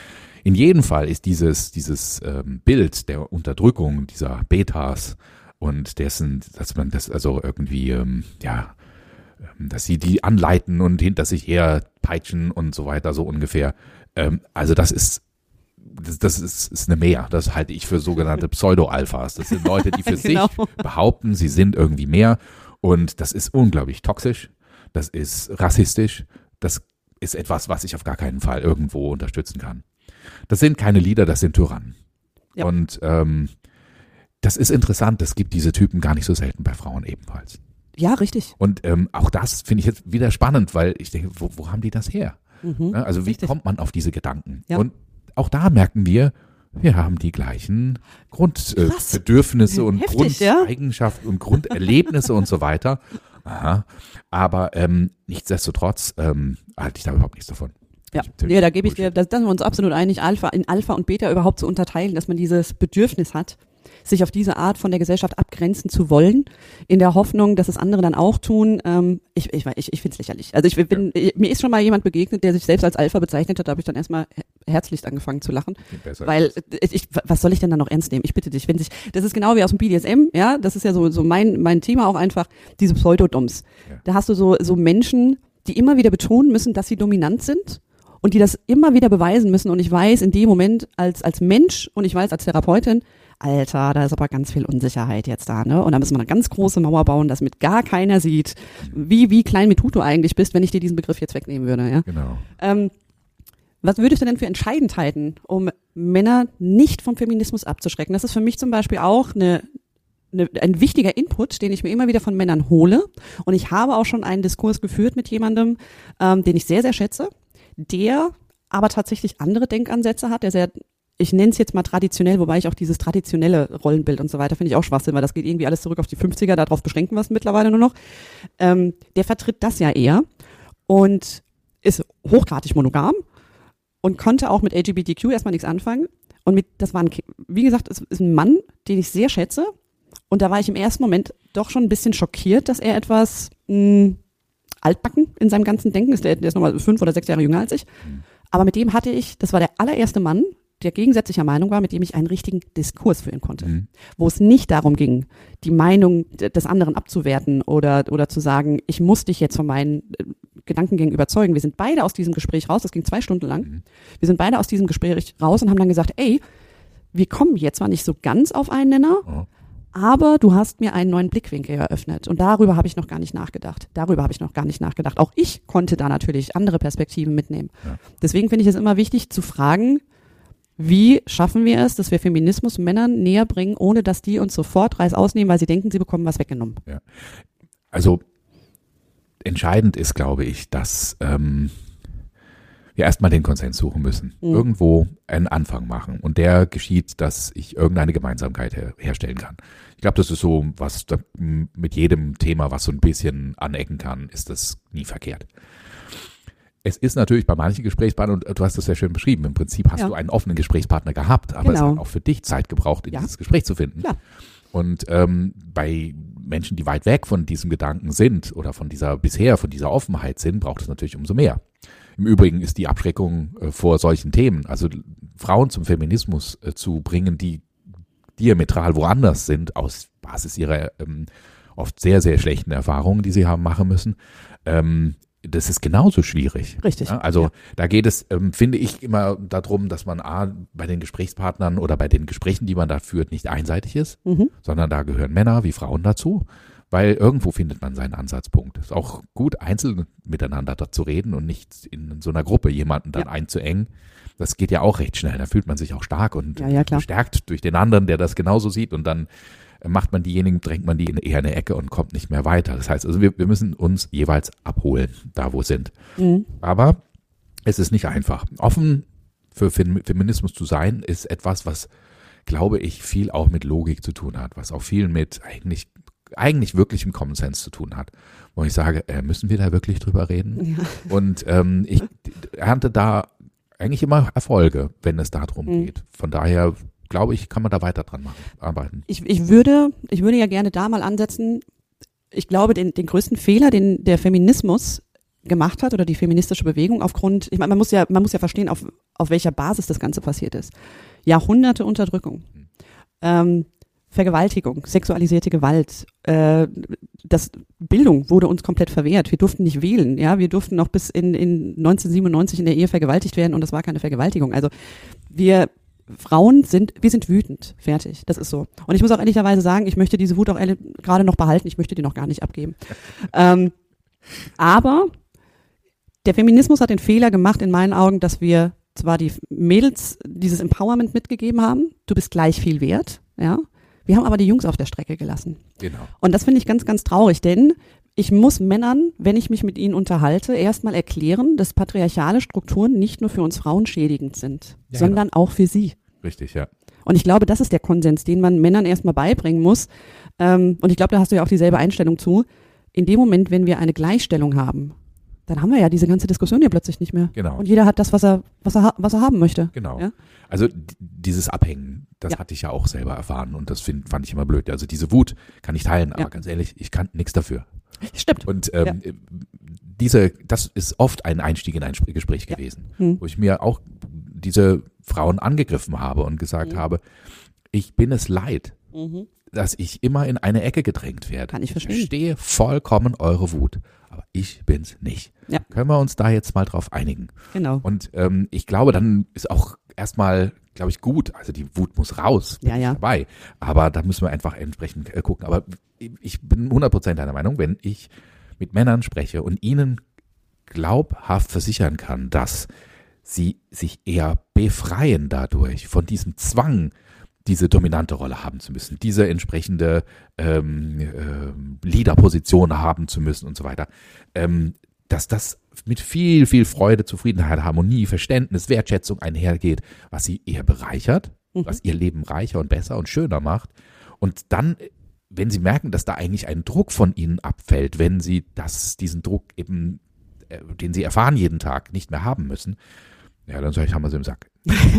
[SPEAKER 2] In jedem Fall ist dieses, dieses ähm, Bild der Unterdrückung dieser Betas und dessen, dass man das also irgendwie, ähm, ja, dass sie die anleiten und hinter sich her peitschen und so weiter, so ungefähr. Ähm, also das ist Das, das ist, ist eine Mehr. Das halte ich für sogenannte Pseudo-Alphas. Das sind Leute, die für genau. sich behaupten, sie sind irgendwie mehr. Und das ist unglaublich toxisch. Das ist rassistisch. Das ist etwas, was ich auf gar keinen Fall irgendwo unterstützen kann. Das sind keine Leader, das sind Tyrannen. Ja. Und ähm, das ist interessant. Es gibt diese Typen gar nicht so selten bei Frauen ebenfalls.
[SPEAKER 1] Ja, richtig.
[SPEAKER 2] Und ähm, auch das finde ich jetzt wieder spannend, weil ich denke, wo, wo haben die das her? Mhm, ja, also wie richtig. kommt man auf diese Gedanken? Ja. Und auch da merken wir, wir haben die gleichen Grundbedürfnisse äh, und Heftig, Grundeigenschaften ja? und Grunderlebnisse und so weiter. Aha. Aber ähm, nichtsdestotrotz ähm, halte ich da überhaupt nichts davon.
[SPEAKER 1] Ja, ja da gebe ich dir, da sind wir uns absolut einig, Alpha in Alpha und Beta überhaupt zu unterteilen, dass man dieses Bedürfnis hat, sich auf diese Art von der Gesellschaft abgrenzen zu wollen, in der Hoffnung, dass es andere dann auch tun. Ähm, ich ich, ich, ich finde es lächerlich. Also ich bin, ja. mir ist schon mal jemand begegnet, der sich selbst als Alpha bezeichnet hat, da habe ich dann erstmal herzlichst angefangen zu lachen. Weil ich, was soll ich denn da noch ernst nehmen? Ich bitte dich, wenn sich, das ist genau wie aus dem B D S M, ja, das ist ja so, so mein, mein Thema auch einfach, diese Pseudodoms. Ja. Da hast du so, so Menschen, die immer wieder betonen müssen, dass sie dominant sind. Und die das immer wieder beweisen müssen. Und ich weiß in dem Moment als, als Mensch und ich weiß als Therapeutin, Alter, da ist aber ganz viel Unsicherheit jetzt da, ne? Und da müssen wir eine ganz große Mauer bauen, dass mit gar keiner sieht, wie, wie klein mit du eigentlich bist, wenn ich dir diesen Begriff jetzt wegnehmen würde, ja?
[SPEAKER 2] Genau.
[SPEAKER 1] Ähm, was würdest du denn für entscheidend halten, um Männer nicht vom Feminismus abzuschrecken? Das ist für mich zum Beispiel auch eine, eine, ein wichtiger Input, den ich mir immer wieder von Männern hole. Und ich habe auch schon einen Diskurs geführt mit jemandem, ähm, den ich sehr, sehr schätze, der aber tatsächlich andere Denkansätze hat, der sehr, ich nenne es jetzt mal traditionell, wobei ich auch dieses traditionelle Rollenbild und so weiter finde ich auch Schwachsinn, weil das geht irgendwie alles zurück auf die fünfziger, darauf beschränken wir es mittlerweile nur noch. Ähm, der vertritt das ja eher und ist hochgradig monogam und konnte auch mit L G B T Q erstmal nichts anfangen. Und mit, das war ein, wie gesagt, es ist ein Mann, den ich sehr schätze. Und da war ich im ersten Moment doch schon ein bisschen schockiert, dass er etwas mh, altbacken in seinem ganzen Denken ist. Der, der ist nochmal fünf oder sechs Jahre jünger als ich. Aber mit dem hatte ich, das war der allererste Mann, der gegensätzlicher Meinung war, mit dem ich einen richtigen Diskurs führen konnte. Mhm. Wo es nicht darum ging, die Meinung des anderen abzuwerten oder, oder zu sagen, ich muss dich jetzt von meinen Gedankengängen überzeugen. Wir sind beide aus diesem Gespräch raus, das ging zwei Stunden lang. Mhm. Wir sind beide aus diesem Gespräch raus und haben dann gesagt, ey, wir kommen jetzt zwar nicht so ganz auf einen Nenner, mhm. aber du hast mir einen neuen Blickwinkel eröffnet. Und darüber habe ich noch gar nicht nachgedacht. Darüber habe ich noch gar nicht nachgedacht. Auch ich konnte da natürlich andere Perspektiven mitnehmen. Ja. Deswegen finde ich es immer wichtig zu fragen, wie schaffen wir es, dass wir Feminismus Männern näher bringen, ohne dass die uns sofort Reiß ausnehmen, weil sie denken, sie bekommen was weggenommen.
[SPEAKER 2] Ja. Also entscheidend ist, glaube ich, dass ähm, wir erstmal den Konsens suchen müssen. Mhm. Irgendwo einen Anfang machen. Und der geschieht, dass ich irgendeine Gemeinsamkeit her- herstellen kann. Ich glaube, das ist so, was da, mit jedem Thema, was so ein bisschen anecken kann, ist das nie verkehrt. Es ist natürlich bei manchen Gesprächspartnern, und du hast das sehr schön beschrieben, im Prinzip hast ja. du einen offenen Gesprächspartner gehabt, aber genau. es hat auch für dich Zeit gebraucht, in ja. dieses Gespräch zu finden. Klar. Und ähm, bei Menschen, die weit weg von diesem Gedanken sind oder von dieser bisher, von dieser Offenheit sind, braucht es natürlich umso mehr. Im Übrigen ist die Abschreckung äh, vor solchen Themen, also Frauen zum Feminismus äh, zu bringen, die diametral woanders sind, aus Basis ihrer ähm, oft sehr, sehr schlechten Erfahrungen, die sie haben machen müssen. Ähm, das ist genauso schwierig.
[SPEAKER 1] Richtig.
[SPEAKER 2] Ja, also
[SPEAKER 1] ja.
[SPEAKER 2] da geht es, ähm, finde ich, immer darum, dass man A, bei den Gesprächspartnern oder bei den Gesprächen, die man da führt, nicht einseitig ist,
[SPEAKER 1] Mhm.
[SPEAKER 2] sondern da gehören Männer wie Frauen dazu, weil irgendwo findet man seinen Ansatzpunkt. Es ist auch gut, einzeln miteinander da zu reden und nicht in so einer Gruppe jemanden dann
[SPEAKER 1] Ja.
[SPEAKER 2] einzuengen. Das geht ja auch recht schnell. Da fühlt man sich auch stark und
[SPEAKER 1] Ja, ja, klar.
[SPEAKER 2] bestärkt durch den anderen, der das genauso sieht, und dann macht man diejenigen, drängt man die in eher eine Ecke und kommt nicht mehr weiter. Das heißt also, wir, wir müssen uns jeweils abholen, da wo wir sind.
[SPEAKER 1] Mhm.
[SPEAKER 2] Aber es ist nicht einfach. Offen für Fem- Feminismus zu sein, ist etwas, was, glaube ich, viel auch mit Logik zu tun hat, was auch viel mit eigentlich, eigentlich wirklichem Common Sense zu tun hat. Wo ich sage, äh, müssen wir da wirklich drüber reden?
[SPEAKER 1] Ja.
[SPEAKER 2] Und ähm, ich ernte da eigentlich immer Erfolge, wenn es darum
[SPEAKER 1] Mhm.
[SPEAKER 2] geht. Von daher glaube ich, kann man da weiter dran machen, arbeiten.
[SPEAKER 1] Ich, ich würde, ich würde ja gerne da mal ansetzen. Ich glaube, den, den größten Fehler, den der Feminismus gemacht hat oder die feministische Bewegung aufgrund, ich meine, man muss ja, man muss ja verstehen, auf, auf welcher Basis das Ganze passiert ist. Jahrhunderte Unterdrückung, ähm, Vergewaltigung, sexualisierte Gewalt, äh, das Bildung wurde uns komplett verwehrt. Wir durften nicht wählen, ja, wir durften noch bis in, in neunzehnhundertsiebenundneunzig in der Ehe vergewaltigt werden und das war keine Vergewaltigung. Also wir Frauen sind, wir sind wütend, fertig, das ist so. Und ich muss auch ehrlicherweise sagen, ich möchte diese Wut auch ehrlich, gerade noch behalten, ich möchte die noch gar nicht abgeben. ähm, aber der Feminismus hat den Fehler gemacht in meinen Augen, dass wir zwar die Mädels dieses Empowerment mitgegeben haben, du bist gleich viel wert, ja. Wir haben aber die Jungs auf der Strecke gelassen.
[SPEAKER 2] Genau.
[SPEAKER 1] Und das finde ich ganz, ganz traurig, denn ich muss Männern, wenn ich mich mit ihnen unterhalte, erstmal erklären, dass patriarchale Strukturen nicht nur für uns Frauen schädigend sind,
[SPEAKER 2] Ja,
[SPEAKER 1] sondern auch für sie.
[SPEAKER 2] Richtig, ja.
[SPEAKER 1] Und ich glaube, das ist der Konsens, den man Männern erstmal beibringen muss. Ähm, und ich glaube, da hast du ja auch dieselbe Einstellung zu. In dem Moment, wenn wir eine Gleichstellung haben, dann haben wir ja diese ganze Diskussion ja plötzlich nicht mehr.
[SPEAKER 2] Genau.
[SPEAKER 1] Und jeder hat das, was er, was er, ha- was er haben möchte.
[SPEAKER 2] Genau.
[SPEAKER 1] Ja?
[SPEAKER 2] Also d- dieses Abhängen, das
[SPEAKER 1] Ja.
[SPEAKER 2] hatte ich ja auch selber erfahren und das find, fand ich immer blöd. Also diese Wut kann ich teilen, aber
[SPEAKER 1] Ja.
[SPEAKER 2] ganz ehrlich, ich kann nichts dafür.
[SPEAKER 1] Stimmt.
[SPEAKER 2] Und ähm, diese, das ist oft ein Einstieg in ein Spr- Gespräch
[SPEAKER 1] Ja.
[SPEAKER 2] gewesen,
[SPEAKER 1] Hm.
[SPEAKER 2] wo ich mir auch diese Frauen angegriffen habe und gesagt
[SPEAKER 1] Mhm.
[SPEAKER 2] habe, ich bin es leid,
[SPEAKER 1] Mhm.
[SPEAKER 2] dass ich immer in eine Ecke gedrängt werde.
[SPEAKER 1] Kann ich verstehen.
[SPEAKER 2] Ich verstehe vollkommen eure Wut, aber ich bin's nicht.
[SPEAKER 1] Ja.
[SPEAKER 2] Können wir uns da jetzt mal drauf einigen?
[SPEAKER 1] Genau.
[SPEAKER 2] Und ähm, ich glaube, dann ist auch erstmal, glaube ich, gut. Also die Wut muss raus, bin
[SPEAKER 1] Ja,
[SPEAKER 2] ich
[SPEAKER 1] ja.
[SPEAKER 2] dabei. Aber da müssen wir einfach entsprechend äh, gucken. Aber ich bin hundert Prozent deiner Meinung, wenn ich mit Männern spreche und ihnen glaubhaft versichern kann, dass sie sich eher befreien dadurch von diesem Zwang, diese dominante Rolle haben zu müssen, diese entsprechende ähm, äh, Leaderposition haben zu müssen und so weiter, ähm, dass das mit viel, viel Freude, Zufriedenheit, Harmonie, Verständnis, Wertschätzung einhergeht, was sie eher bereichert,
[SPEAKER 1] Mhm.
[SPEAKER 2] was ihr Leben reicher und besser und schöner macht. Und dann, wenn sie merken, dass da eigentlich ein Druck von ihnen abfällt, wenn sie das, diesen Druck eben, äh, den sie erfahren jeden Tag, nicht mehr haben müssen, ja, dann sage ich, haben wir sie im Sack.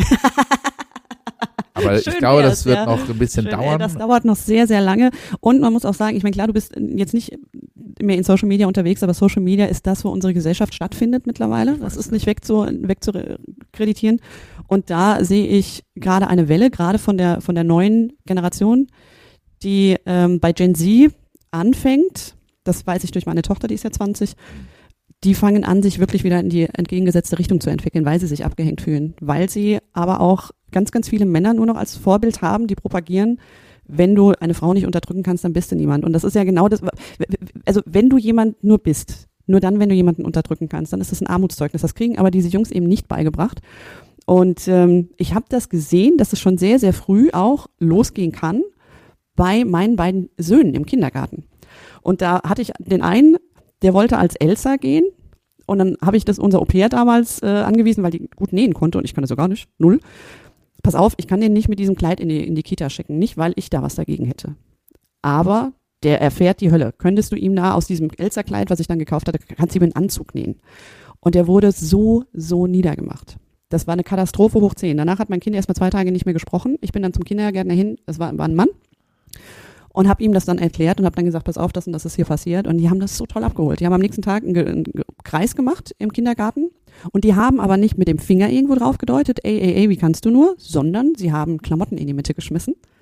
[SPEAKER 2] Aber
[SPEAKER 1] Schön
[SPEAKER 2] ich glaube,
[SPEAKER 1] wär's,
[SPEAKER 2] das wird
[SPEAKER 1] ja.
[SPEAKER 2] noch ein bisschen
[SPEAKER 1] Schön, ey,
[SPEAKER 2] dauern.
[SPEAKER 1] Das dauert noch sehr, sehr lange. Und man muss auch sagen, ich meine, klar, du bist jetzt nicht mehr in Social Media unterwegs, aber Social Media ist das, wo unsere Gesellschaft stattfindet mittlerweile. Das ist nicht wegzu, wegzukreditieren. Und da sehe ich gerade eine Welle, gerade von der, von der neuen Generation, die ähm, bei Gen Z anfängt. Das weiß ich durch meine Tochter, die ist ja zwanzig. Die fangen an, sich wirklich wieder in die entgegengesetzte Richtung zu entwickeln, weil sie sich abgehängt fühlen. Weil sie aber auch ganz, ganz viele Männer nur noch als Vorbild haben, die propagieren, wenn du eine Frau nicht unterdrücken kannst, dann bist du niemand. Und das ist ja genau das, also wenn du jemand nur bist, nur dann, wenn du jemanden unterdrücken kannst, dann ist das ein Armutszeugnis. Das kriegen aber diese Jungs eben nicht beigebracht. Und ähm, ich habe das gesehen, dass es schon sehr, sehr früh auch losgehen kann bei meinen beiden Söhnen im Kindergarten. Und da hatte ich den einen, der wollte als Elsa gehen und dann habe ich das unser Au-pair damals äh, angewiesen, weil die gut nähen konnte und ich kann das so gar nicht, null. Pass auf, ich kann den nicht mit diesem Kleid in die, in die Kita schicken, nicht weil ich da was dagegen hätte. Aber der erfährt die Hölle. Könntest du ihm da aus diesem Elsa-Kleid, was ich dann gekauft hatte, kannst du ihm einen Anzug nähen. Und der wurde so, so niedergemacht. Das war eine Katastrophe hoch zehn. Danach hat mein Kind erst mal zwei Tage nicht mehr gesprochen. Ich bin dann zum Kindergärtner hin, das war, war ein Mann. Und habe ihm das dann erklärt und habe dann gesagt, pass auf, das und das ist hier passiert. Und die haben das so toll abgeholt. Die haben am nächsten Tag einen, einen Kreis gemacht im Kindergarten. Und die haben aber nicht mit dem Finger irgendwo drauf gedeutet, ey, ey, ey, wie kannst du nur? Sondern sie haben Klamotten in die Mitte geschmissen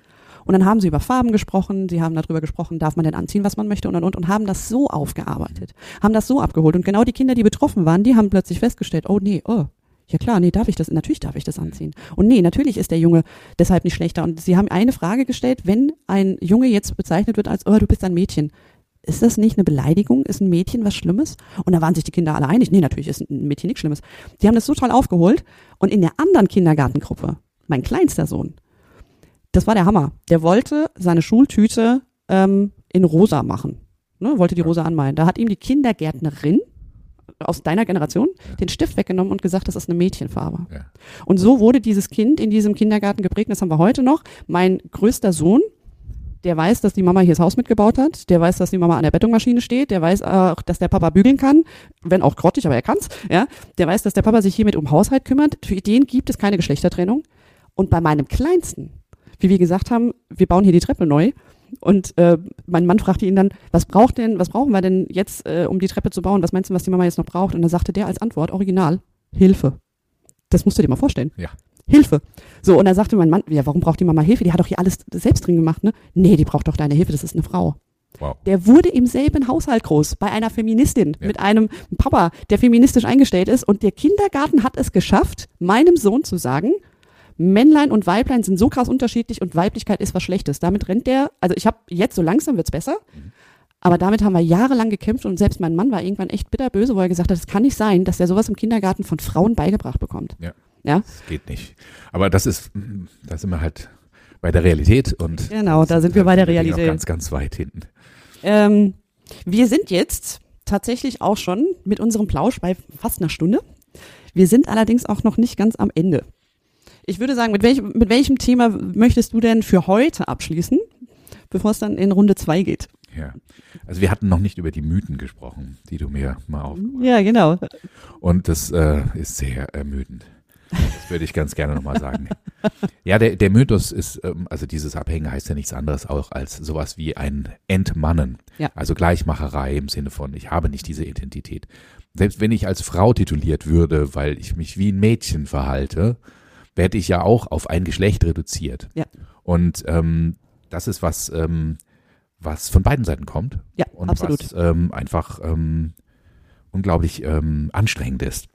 [SPEAKER 1] Und dann haben sie über Farben gesprochen, sie haben darüber gesprochen, darf man denn anziehen, was man möchte und und und und haben das so aufgearbeitet, haben das so abgeholt. Und genau die Kinder, die betroffen waren, die haben plötzlich festgestellt, oh nee, oh, ja klar, nee, darf ich das, natürlich darf ich das anziehen. Und nee, natürlich ist der Junge deshalb nicht schlechter. Und sie haben eine Frage gestellt, wenn ein Junge jetzt bezeichnet wird als, oh, du bist ein Mädchen, ist das nicht eine Beleidigung? Ist ein Mädchen was Schlimmes? Und da waren sich die Kinder alle einig. Nee, natürlich ist ein Mädchen nichts Schlimmes. Die haben das so toll aufgeholt. Und in der anderen Kindergartengruppe, mein kleinster Sohn, das war der Hammer. Der wollte seine Schultüte ähm, in rosa machen. Ne, wollte die rosa anmalen. Da hat ihm die Kindergärtnerin aus deiner Generation ja. den Stift weggenommen und gesagt, das ist eine Mädchenfarbe. Ja. Und so wurde dieses Kind in diesem Kindergarten geprägt. Das haben wir heute noch. Mein größter Sohn, der weiß, dass die Mama hier das Haus mitgebaut hat. Der weiß, dass die Mama an der Bettungmaschine steht. Der weiß auch, dass der Papa bügeln kann. Wenn auch grottig, aber er kann's. Ja. Der weiß, dass der Papa sich hiermit um Haushalt kümmert. Für den gibt es keine Geschlechtertrennung. Und bei meinem Kleinsten, wie wir gesagt haben, wir bauen hier die Treppe neu. Und äh, mein Mann fragte ihn dann, was braucht denn, was brauchen wir denn jetzt, äh, um die Treppe zu bauen? Was meinst du, was die Mama jetzt noch braucht? Und dann sagte der als Antwort, original, Hilfe. Das musst du dir mal vorstellen.
[SPEAKER 2] Ja.
[SPEAKER 1] Hilfe. So, und dann sagte mein Mann, ja, warum braucht die Mama Hilfe? Die hat doch hier alles selbst drin gemacht, ne? Nee, die braucht doch deine Hilfe, das ist eine Frau.
[SPEAKER 2] Wow.
[SPEAKER 1] Der wurde im selben Haushalt groß, bei einer Feministin,
[SPEAKER 2] ja.
[SPEAKER 1] mit einem Papa, der feministisch eingestellt ist. Und der Kindergarten hat es geschafft, meinem Sohn zu sagen, Männlein und Weiblein sind so krass unterschiedlich und Weiblichkeit ist was Schlechtes. Damit rennt der, also ich habe jetzt so langsam wird's besser, mhm. aber damit haben wir jahrelang gekämpft und selbst mein Mann war irgendwann echt bitterböse, wo er gesagt hat, es kann nicht sein, dass er sowas im Kindergarten von Frauen beigebracht bekommt.
[SPEAKER 2] Ja,
[SPEAKER 1] ja?
[SPEAKER 2] Das geht nicht. Aber das ist, da sind wir halt bei der Realität und
[SPEAKER 1] genau, da sind wir bei der Realität.
[SPEAKER 2] Noch ganz, ganz weit hinten.
[SPEAKER 1] Ähm, wir sind jetzt tatsächlich auch schon mit unserem Plausch bei fast einer Stunde. Wir sind allerdings auch noch nicht ganz am Ende. Ich würde sagen, mit welchem, mit welchem Thema möchtest du denn für heute abschließen, bevor es dann in Runde zwei geht?
[SPEAKER 2] Ja, also wir hatten noch nicht über die Mythen gesprochen, die du mir mal aufgemacht hast.
[SPEAKER 1] Ja, genau.
[SPEAKER 2] Und das äh, ist sehr ermüdend. Das würde ich ganz gerne nochmal sagen. Ja, der, der Mythos ist, ähm, also dieses Abhängen heißt ja nichts anderes auch als sowas wie ein Entmannen.
[SPEAKER 1] Ja.
[SPEAKER 2] Also Gleichmacherei im Sinne von, ich habe nicht diese Identität. Selbst wenn ich als Frau tituliert würde, weil ich mich wie ein Mädchen verhalte, werde ich ja auch auf ein Geschlecht reduziert.
[SPEAKER 1] Ja.
[SPEAKER 2] Und ähm, das ist was, ähm, was von beiden Seiten kommt.
[SPEAKER 1] Ja,
[SPEAKER 2] und
[SPEAKER 1] absolut.
[SPEAKER 2] was ähm, einfach ähm, unglaublich ähm, anstrengend ist.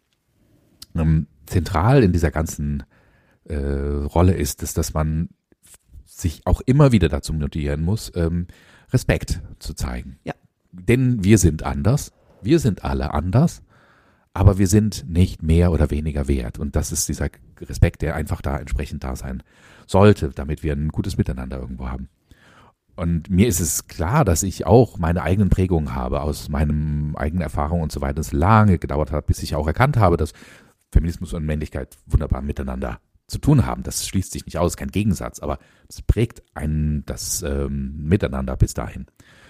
[SPEAKER 2] Ähm, zentral in dieser ganzen äh, Rolle ist es, dass man sich auch immer wieder dazu motivieren muss, ähm, Respekt zu zeigen.
[SPEAKER 1] Ja.
[SPEAKER 2] Denn wir sind anders, wir sind alle anders. Aber wir sind nicht mehr oder weniger wert. Und das ist dieser Respekt, der einfach da entsprechend da sein sollte, damit wir ein gutes Miteinander irgendwo haben. Und mir ist es klar, dass ich auch meine eigenen Prägungen habe, aus meinen eigenen Erfahrungen und so weiter. Es lange gedauert hat, bis ich auch erkannt habe, dass Feminismus und Männlichkeit wunderbar miteinander zu tun haben. Das schließt sich nicht aus, kein Gegensatz, aber es prägt einen das ähm, Miteinander bis dahin.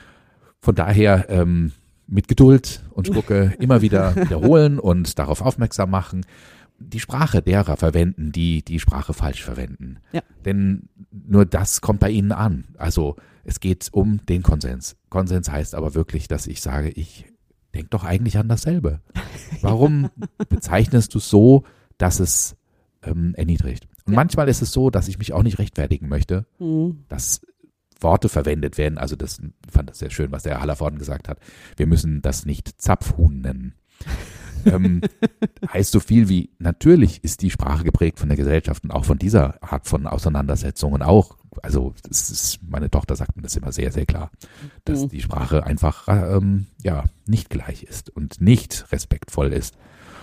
[SPEAKER 2] Von daher ähm, mit Geduld und Spucke immer wieder wiederholen und darauf aufmerksam machen, die Sprache derer verwenden, die die Sprache falsch verwenden. Ja. Denn nur das kommt bei ihnen an. Also es geht um den Konsens. Konsens heißt aber wirklich, dass ich sage, ich denke doch eigentlich an dasselbe. Warum bezeichnest du es so, dass es ähm, erniedrigt? Und ja. manchmal ist es so, dass ich mich auch nicht rechtfertigen möchte, mhm. dass Worte verwendet werden, also das ich fand das sehr schön, was der Herr Hallervorden gesagt hat, wir müssen das nicht Zapfhuhn nennen. ähm, heißt so viel wie, natürlich ist die Sprache geprägt von der Gesellschaft und auch von dieser Art von Auseinandersetzungen auch, also das ist, meine Tochter sagt mir das immer sehr, sehr klar, dass mhm. die Sprache einfach ähm, ja nicht gleich ist und nicht respektvoll ist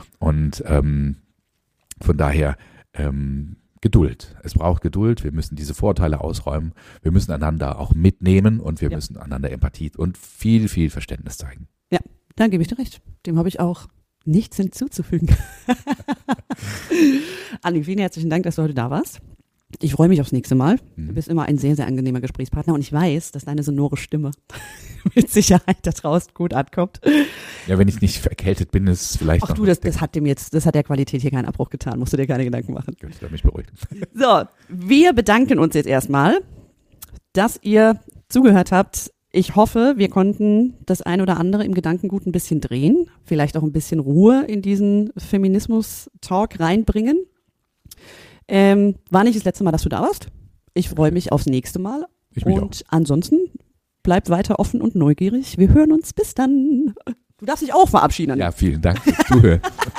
[SPEAKER 2] und ähm, von daher ähm, Geduld. Es braucht Geduld. Wir müssen diese Vorteile ausräumen. Wir müssen einander auch mitnehmen und wir ja. müssen einander Empathie und viel, viel Verständnis zeigen.
[SPEAKER 1] Ja, da gebe ich dir recht. Dem habe ich auch nichts hinzuzufügen. Anni, vielen herzlichen Dank, dass du heute da warst. Ich freue mich aufs nächste Mal. Du bist immer ein sehr, sehr angenehmer Gesprächspartner und ich weiß, dass deine sonore Stimme mit Sicherheit da draußen gut ankommt.
[SPEAKER 2] Ja, wenn ich nicht erkältet bin, ist es vielleicht
[SPEAKER 1] Ach
[SPEAKER 2] noch
[SPEAKER 1] du, das, das hat dem jetzt, das hat der Qualität hier keinen Abbruch getan. Musst du dir keine Gedanken machen.
[SPEAKER 2] Gut, ich habe mich beruhigt.
[SPEAKER 1] So, wir bedanken uns jetzt erstmal, dass ihr zugehört habt. Ich hoffe, wir konnten das ein oder andere im Gedankengut ein bisschen drehen, vielleicht auch ein bisschen Ruhe in diesen Feminismus-Talk reinbringen. Ähm, war nicht das letzte Mal, dass du da warst. Ich freue mich aufs nächste Mal.
[SPEAKER 2] Ich mich
[SPEAKER 1] und auch. Ansonsten bleibt weiter offen und neugierig. Wir hören uns. Bis dann. Du darfst dich auch verabschieden.
[SPEAKER 2] Ja, vielen Dank fürs Zuhören.